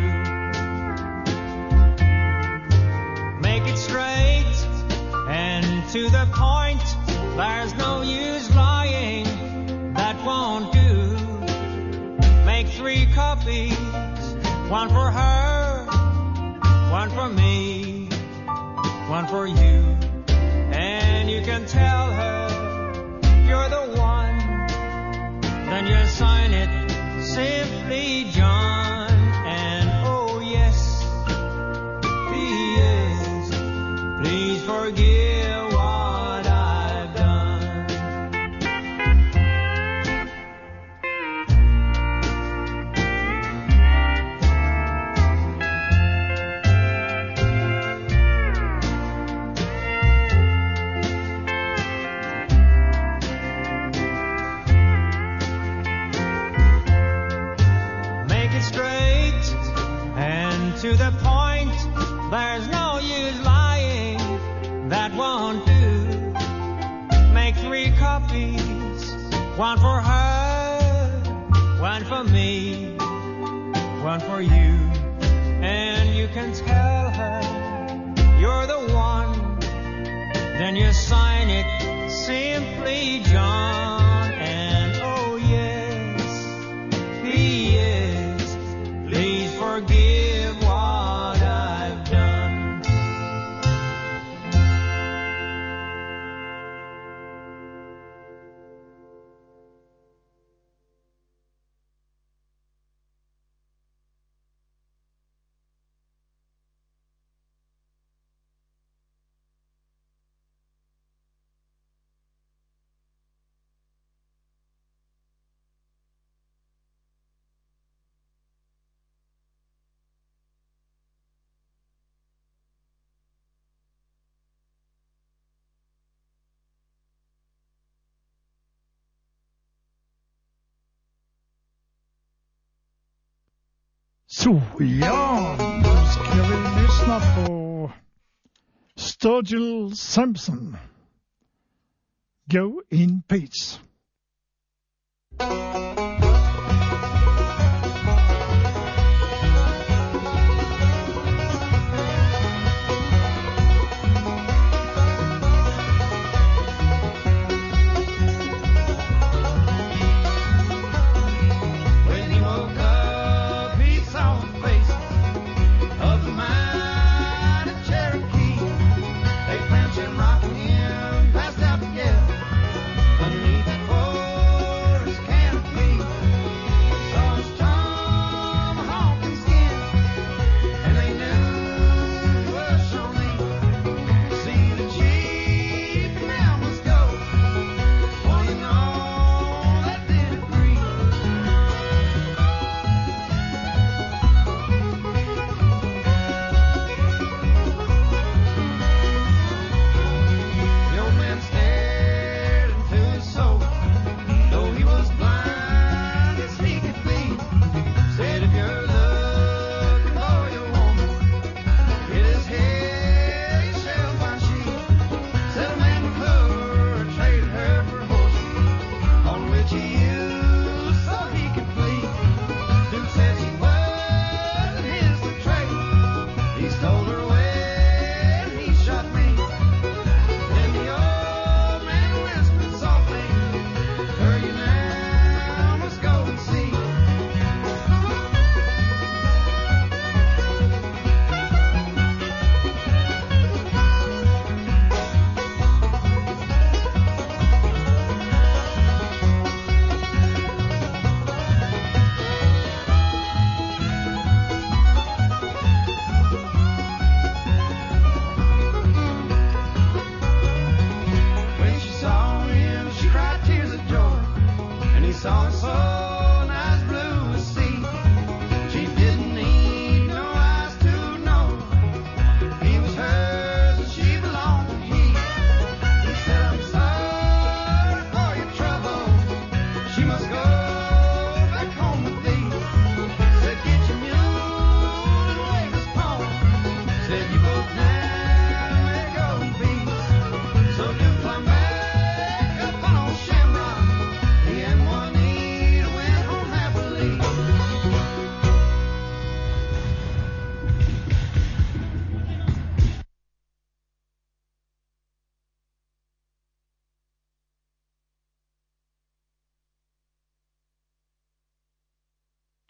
Make it straight and to the point. There's no use lying, that won't do. Make three copies, one for her, one for me, one for you. And you can tell her you're the one. Then you sign it simply John. And oh yes, he is. Please forgive what I've done. Make it straight and to the point. There's no use lying, that won't do. Make three copies, one for her, one for me, one for you. And you can tell her you're the one. Then you sign it simply John. And oh yes, he is. Please forgive what I've done. Så ja, nu ska vi lyssna på Sturgill Simpson. Go in peace. When he woke up, he saw the face of the mighty Cherokee. They crouched and rocking him, passed out together underneath the forest canopy.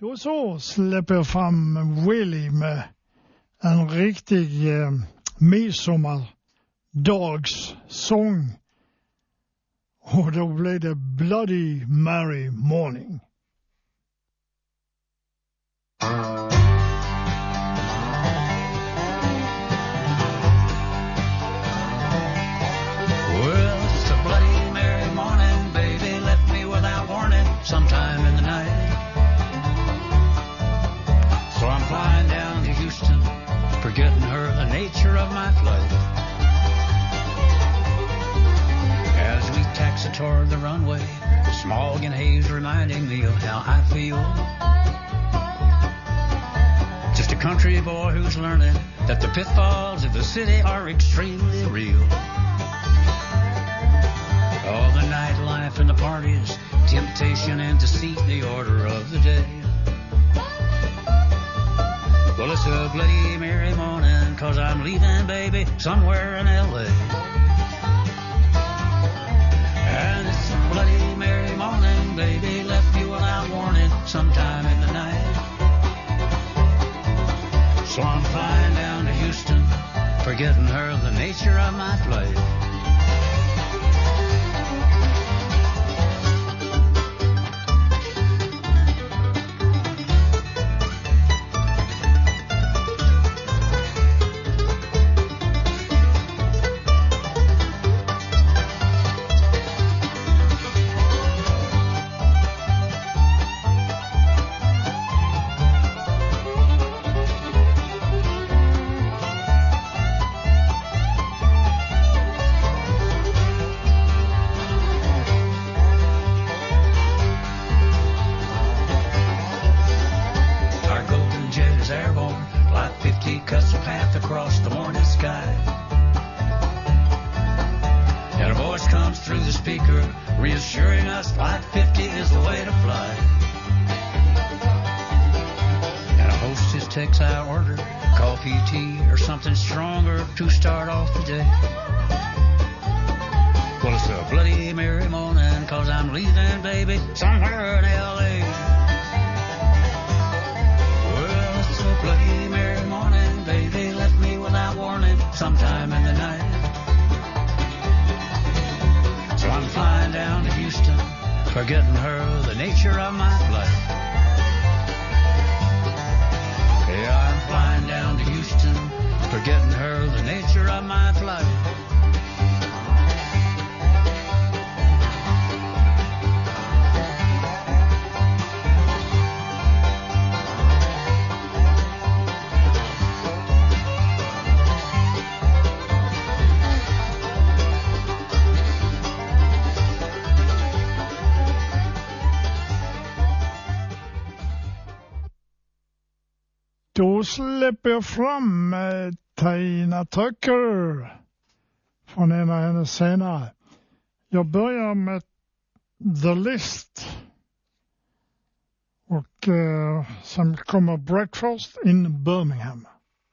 Då så släpper jag fram Willie med en riktig eh, midsommardagssång. Och då blir det Bloody Mary Morning. Well, it's a Bloody Mary morning, baby left me without warning sometime in the night. So I'm flying down to Houston, forgetting her the nature of my flight. As we taxi toward the runway, smog and haze reminding me of how I feel. Just a country boy who's learning that the pitfalls of the city are extremely real. All the nightlife and the parties, temptation and deceit, the order of the day. Well, it's a Bloody Mary morning, 'cause I'm leaving, baby, somewhere in L A. And it's a Bloody Mary morning, baby left me without warning sometime in the night. So I'm flying down to Houston, forgetting her the nature of my flight. Då släpper jag fram eh, Tina Turner från en av hennes senare. Jag börjar med The List. Och eh, sen kommer Breakfast in Birmingham.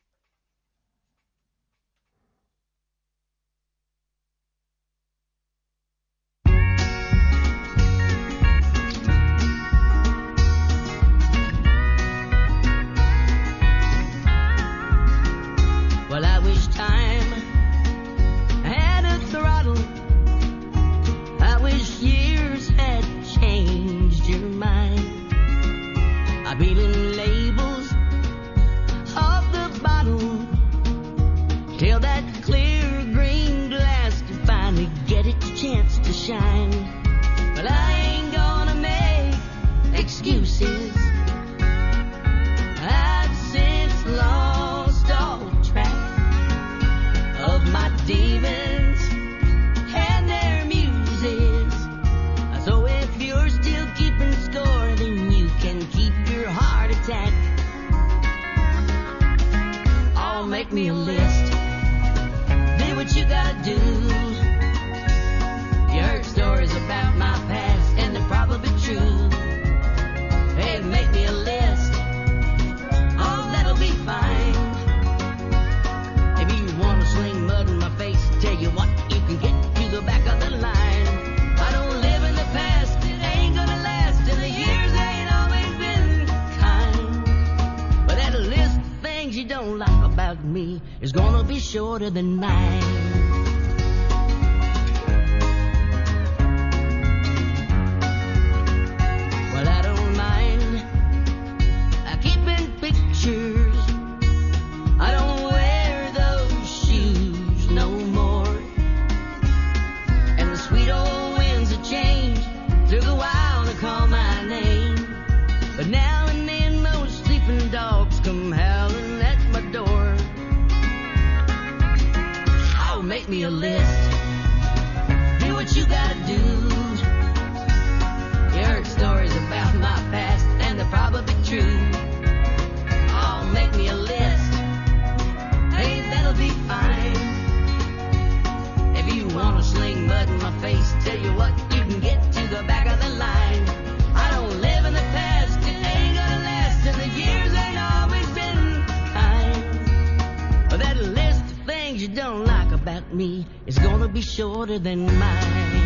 Well, I wish time had a throttle. I wish years had changed your mind. I've been in labels off the bottle till that clear green glass can finally get its chance to shine. But I ain't gonna make excuses. I've since lost all track of my demons and their muses. So if you're still keeping score, then you can keep your heart attack. Oh, make me a list. Do what you gotta do. You heard stories about my past, and they're probably true. Hey, make me a list. Oh, that'll be fine. If you wanna sling mud in my face, tell you what, you can get to the back of the line. I don't live in the past, it ain't gonna last, and the years ain't always been kind. things you don't like about me is gonna be shorter than mine. Well, I don't mind I keeping pictures. I don't wear those shoes no more. And the sweet old winds of change took a while to call my name. But now and then those sleeping dogs come howling at my door. Oh, make me a list. Do what you gotta do. You heard stories about my past, and they're probably true. Oh, make me a list. Hey, that'll be fine. If you wanna sling mud in my face, tell you what, you can get to the back of the line. I don't live in the past, it ain't gonna last, and the years ain't always been kind. But that list of things you don't like about me is gonna be shorter than mine.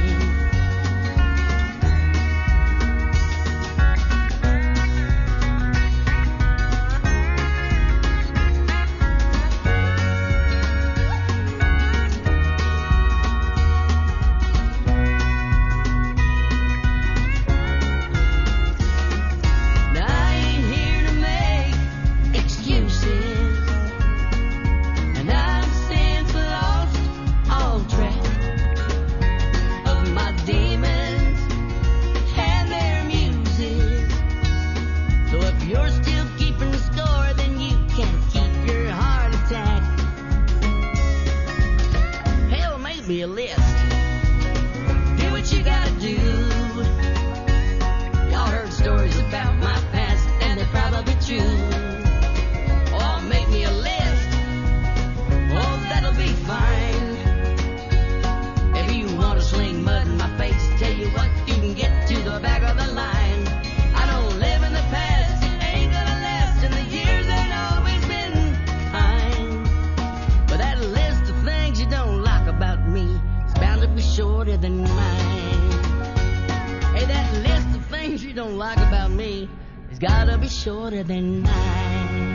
Now I ain't here to make excuses, and I've since lost all track of my demons and their music. So if you're still keeping score, then you can't keep your heart attack. Hell, make me a list. Do what you gotta do. Y'all heard stories about my past, and they're probably true. Oh, make me a list. Oh, that'll be fine. If you wanna sling mud in my face, tell you what, you can get to the back of the line. I don't live in the past, it ain't gonna last, and the years ain't always been kind. But that list of things you don't like about me is bound to be shorter than mine. Hey, that list of things you don't like about me has gotta be shorter than mine.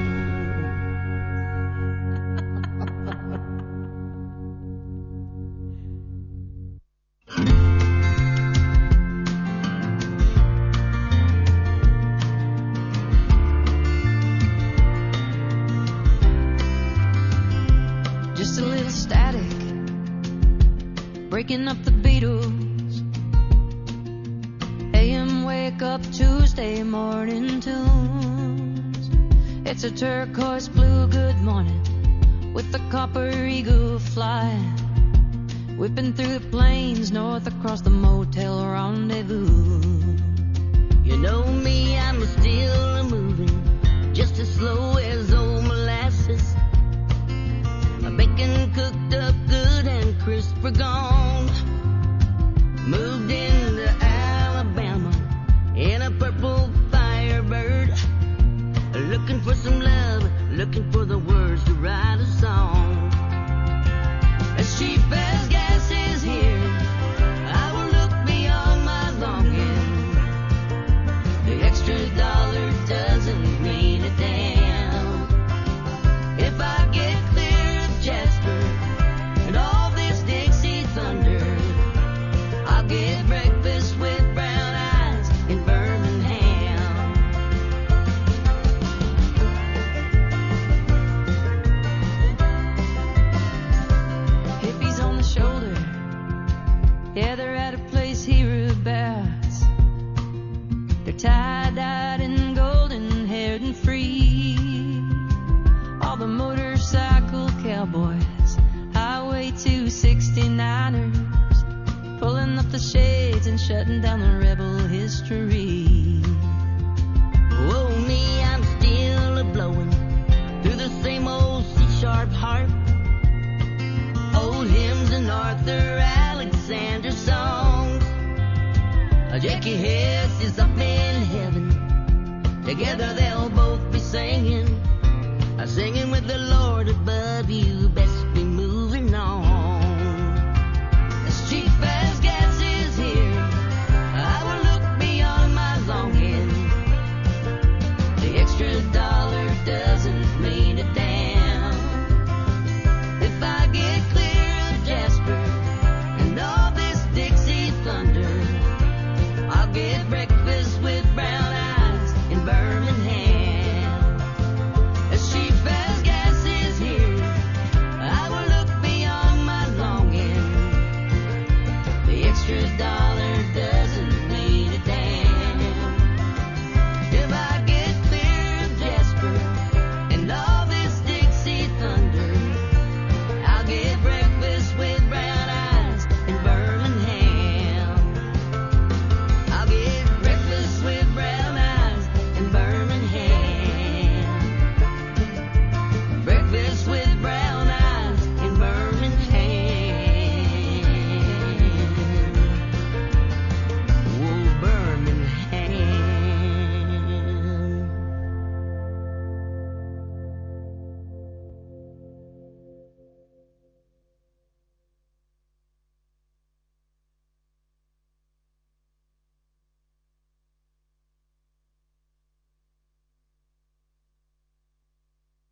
Just a little static, breaking up the Beatles. A M wake up Tuesday morning tunes. It's a turquoise blue good morning with the copper eagle flying, whipping through the plains north across the motel rendezvous. You know me, I'm still a moving, just as slow as old molasses. My bacon cooked up good and crisp for gone. Moved into Alabama in a purple Firebird, looking for some love, looking for the words to write a song. As cheap as gas is here, I will look beyond my longing. The extra dollar doesn't mean a damn. If I get clear of Jasper and all this Dixie thunder, I'll get breakfast with brown eyes in Birmingham. Hippies on the shoulder, yeah, they're at a place hereabouts. They're tie-dyed and golden-haired and free. All the motorcycle cowboys, Highway two sixty-niners, pulling up the shades and shutting down the rebel history. Oh, me, I'm still a-blowing through the same old C-sharp harp. Old hymns and Arthur Alexander songs. Jackie Hess is up in heaven. Together they'll both be singing, singing with the Lord above you. Best be moving on. As cheap as gas is here, I will look beyond my longing. The extra dollar doesn't mean a damn.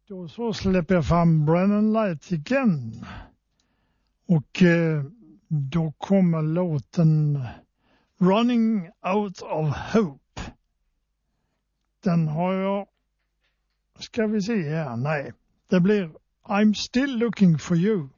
Då så släpper jag fram Brennan Light igen. Och eh, då kommer låten Running Out of Hope. Den har jag... Ska vi se här? Nej, det blir I'm Still Looking For You.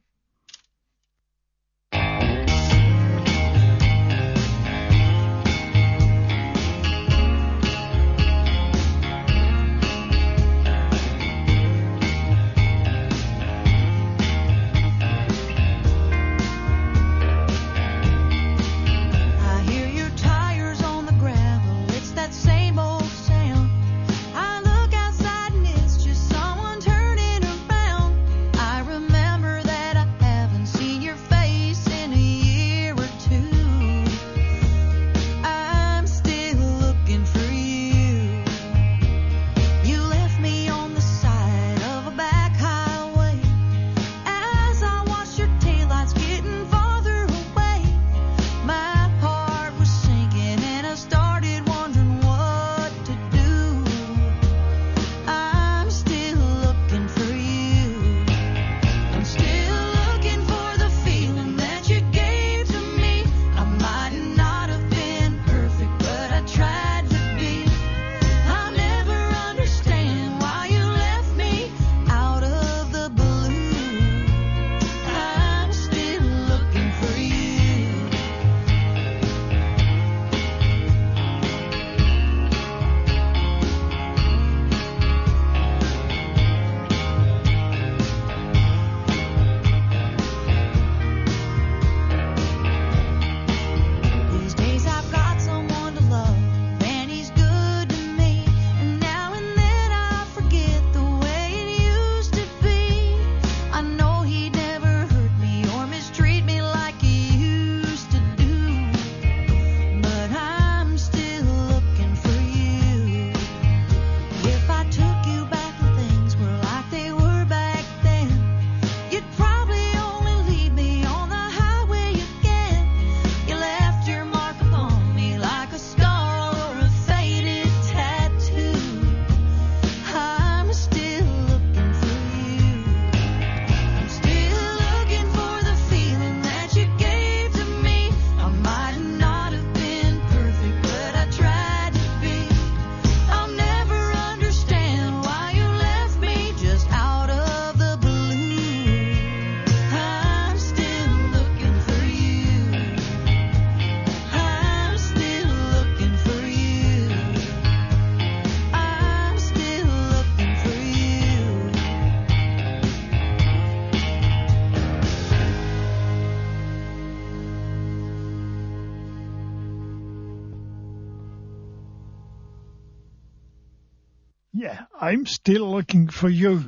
Yeah, I'm still looking for you.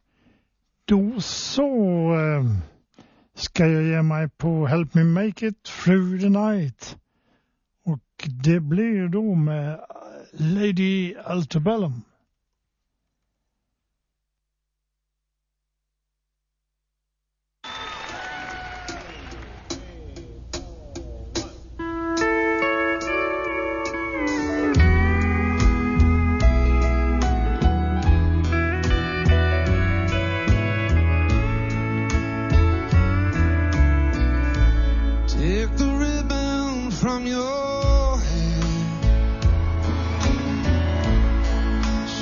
Då så eh, ska jag ge mig på Help Me Make It Through the Night. Och det blir då med Lady Altobellum. From your hair,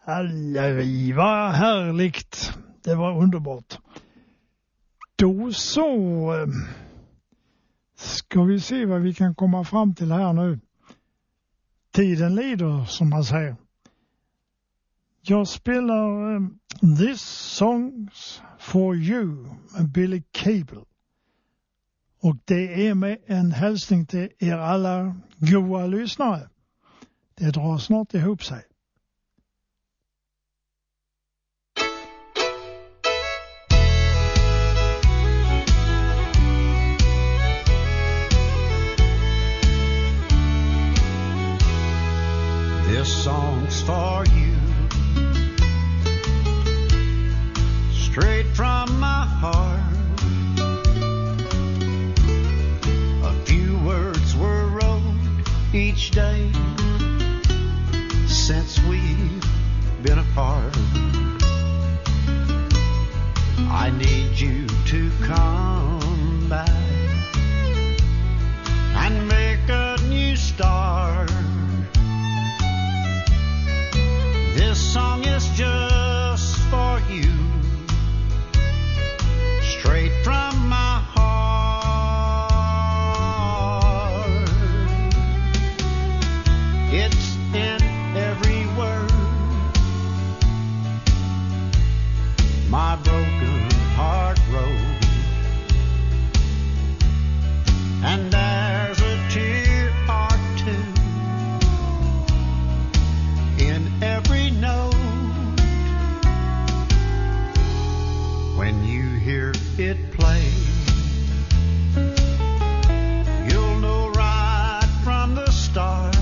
Halleri, vad härligt. Det var underbart. Då så eh, ska vi se vad vi kan komma fram till här nu. Tiden lider, som man säger. Jag spelar eh, This Songs for You med Billy Cable. Och det är med en hälsning till er alla goa lyssnare. Det drar snart ihop sig. This song's for you, straight from my heart. A few words were wrote each day since we've been apart. I need you to come back and make a new start. This song is just for you, straight from my heart. It's in every word, my broken heart wrote. And there's a tear or two in every note. When you hear it play, you'll know right from the start.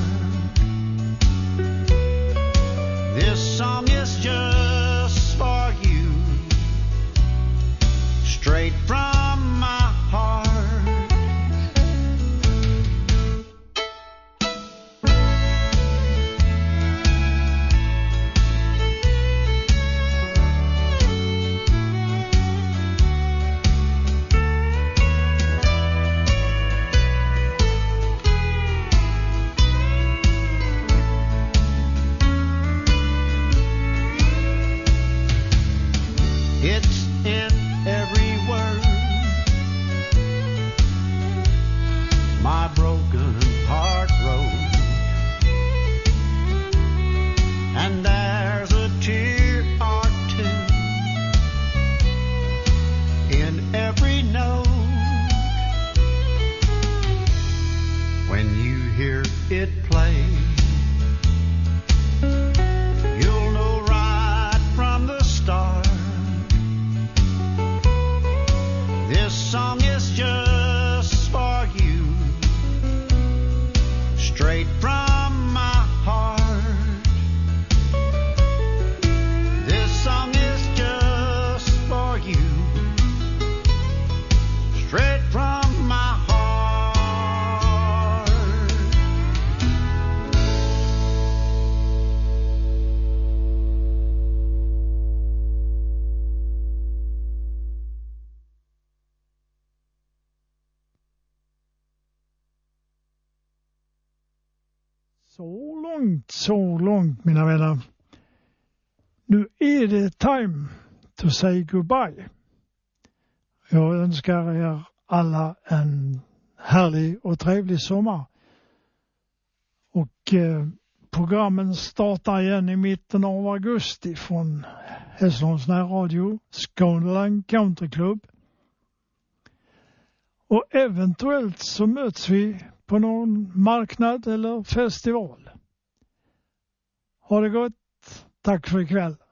This song is just for you, straight from my heart. It's in every word, my broken heart wrote. And there's a tear or two in every note. When you hear it play, you'll know right from the start. This song is just for you, straight from my heart. This song is just for you, straight from my heart. Så långt, så långt mina vänner. Nu är det time to say goodbye. Jag önskar er alla en härlig och trevlig sommar. Och eh, programmen startar igen i mitten av augusti från Hässleholms närradio, Skåneland Country Club. Och eventuellt så möts vi på någon marknad eller festival. Ha det gott. Tack för ikväll.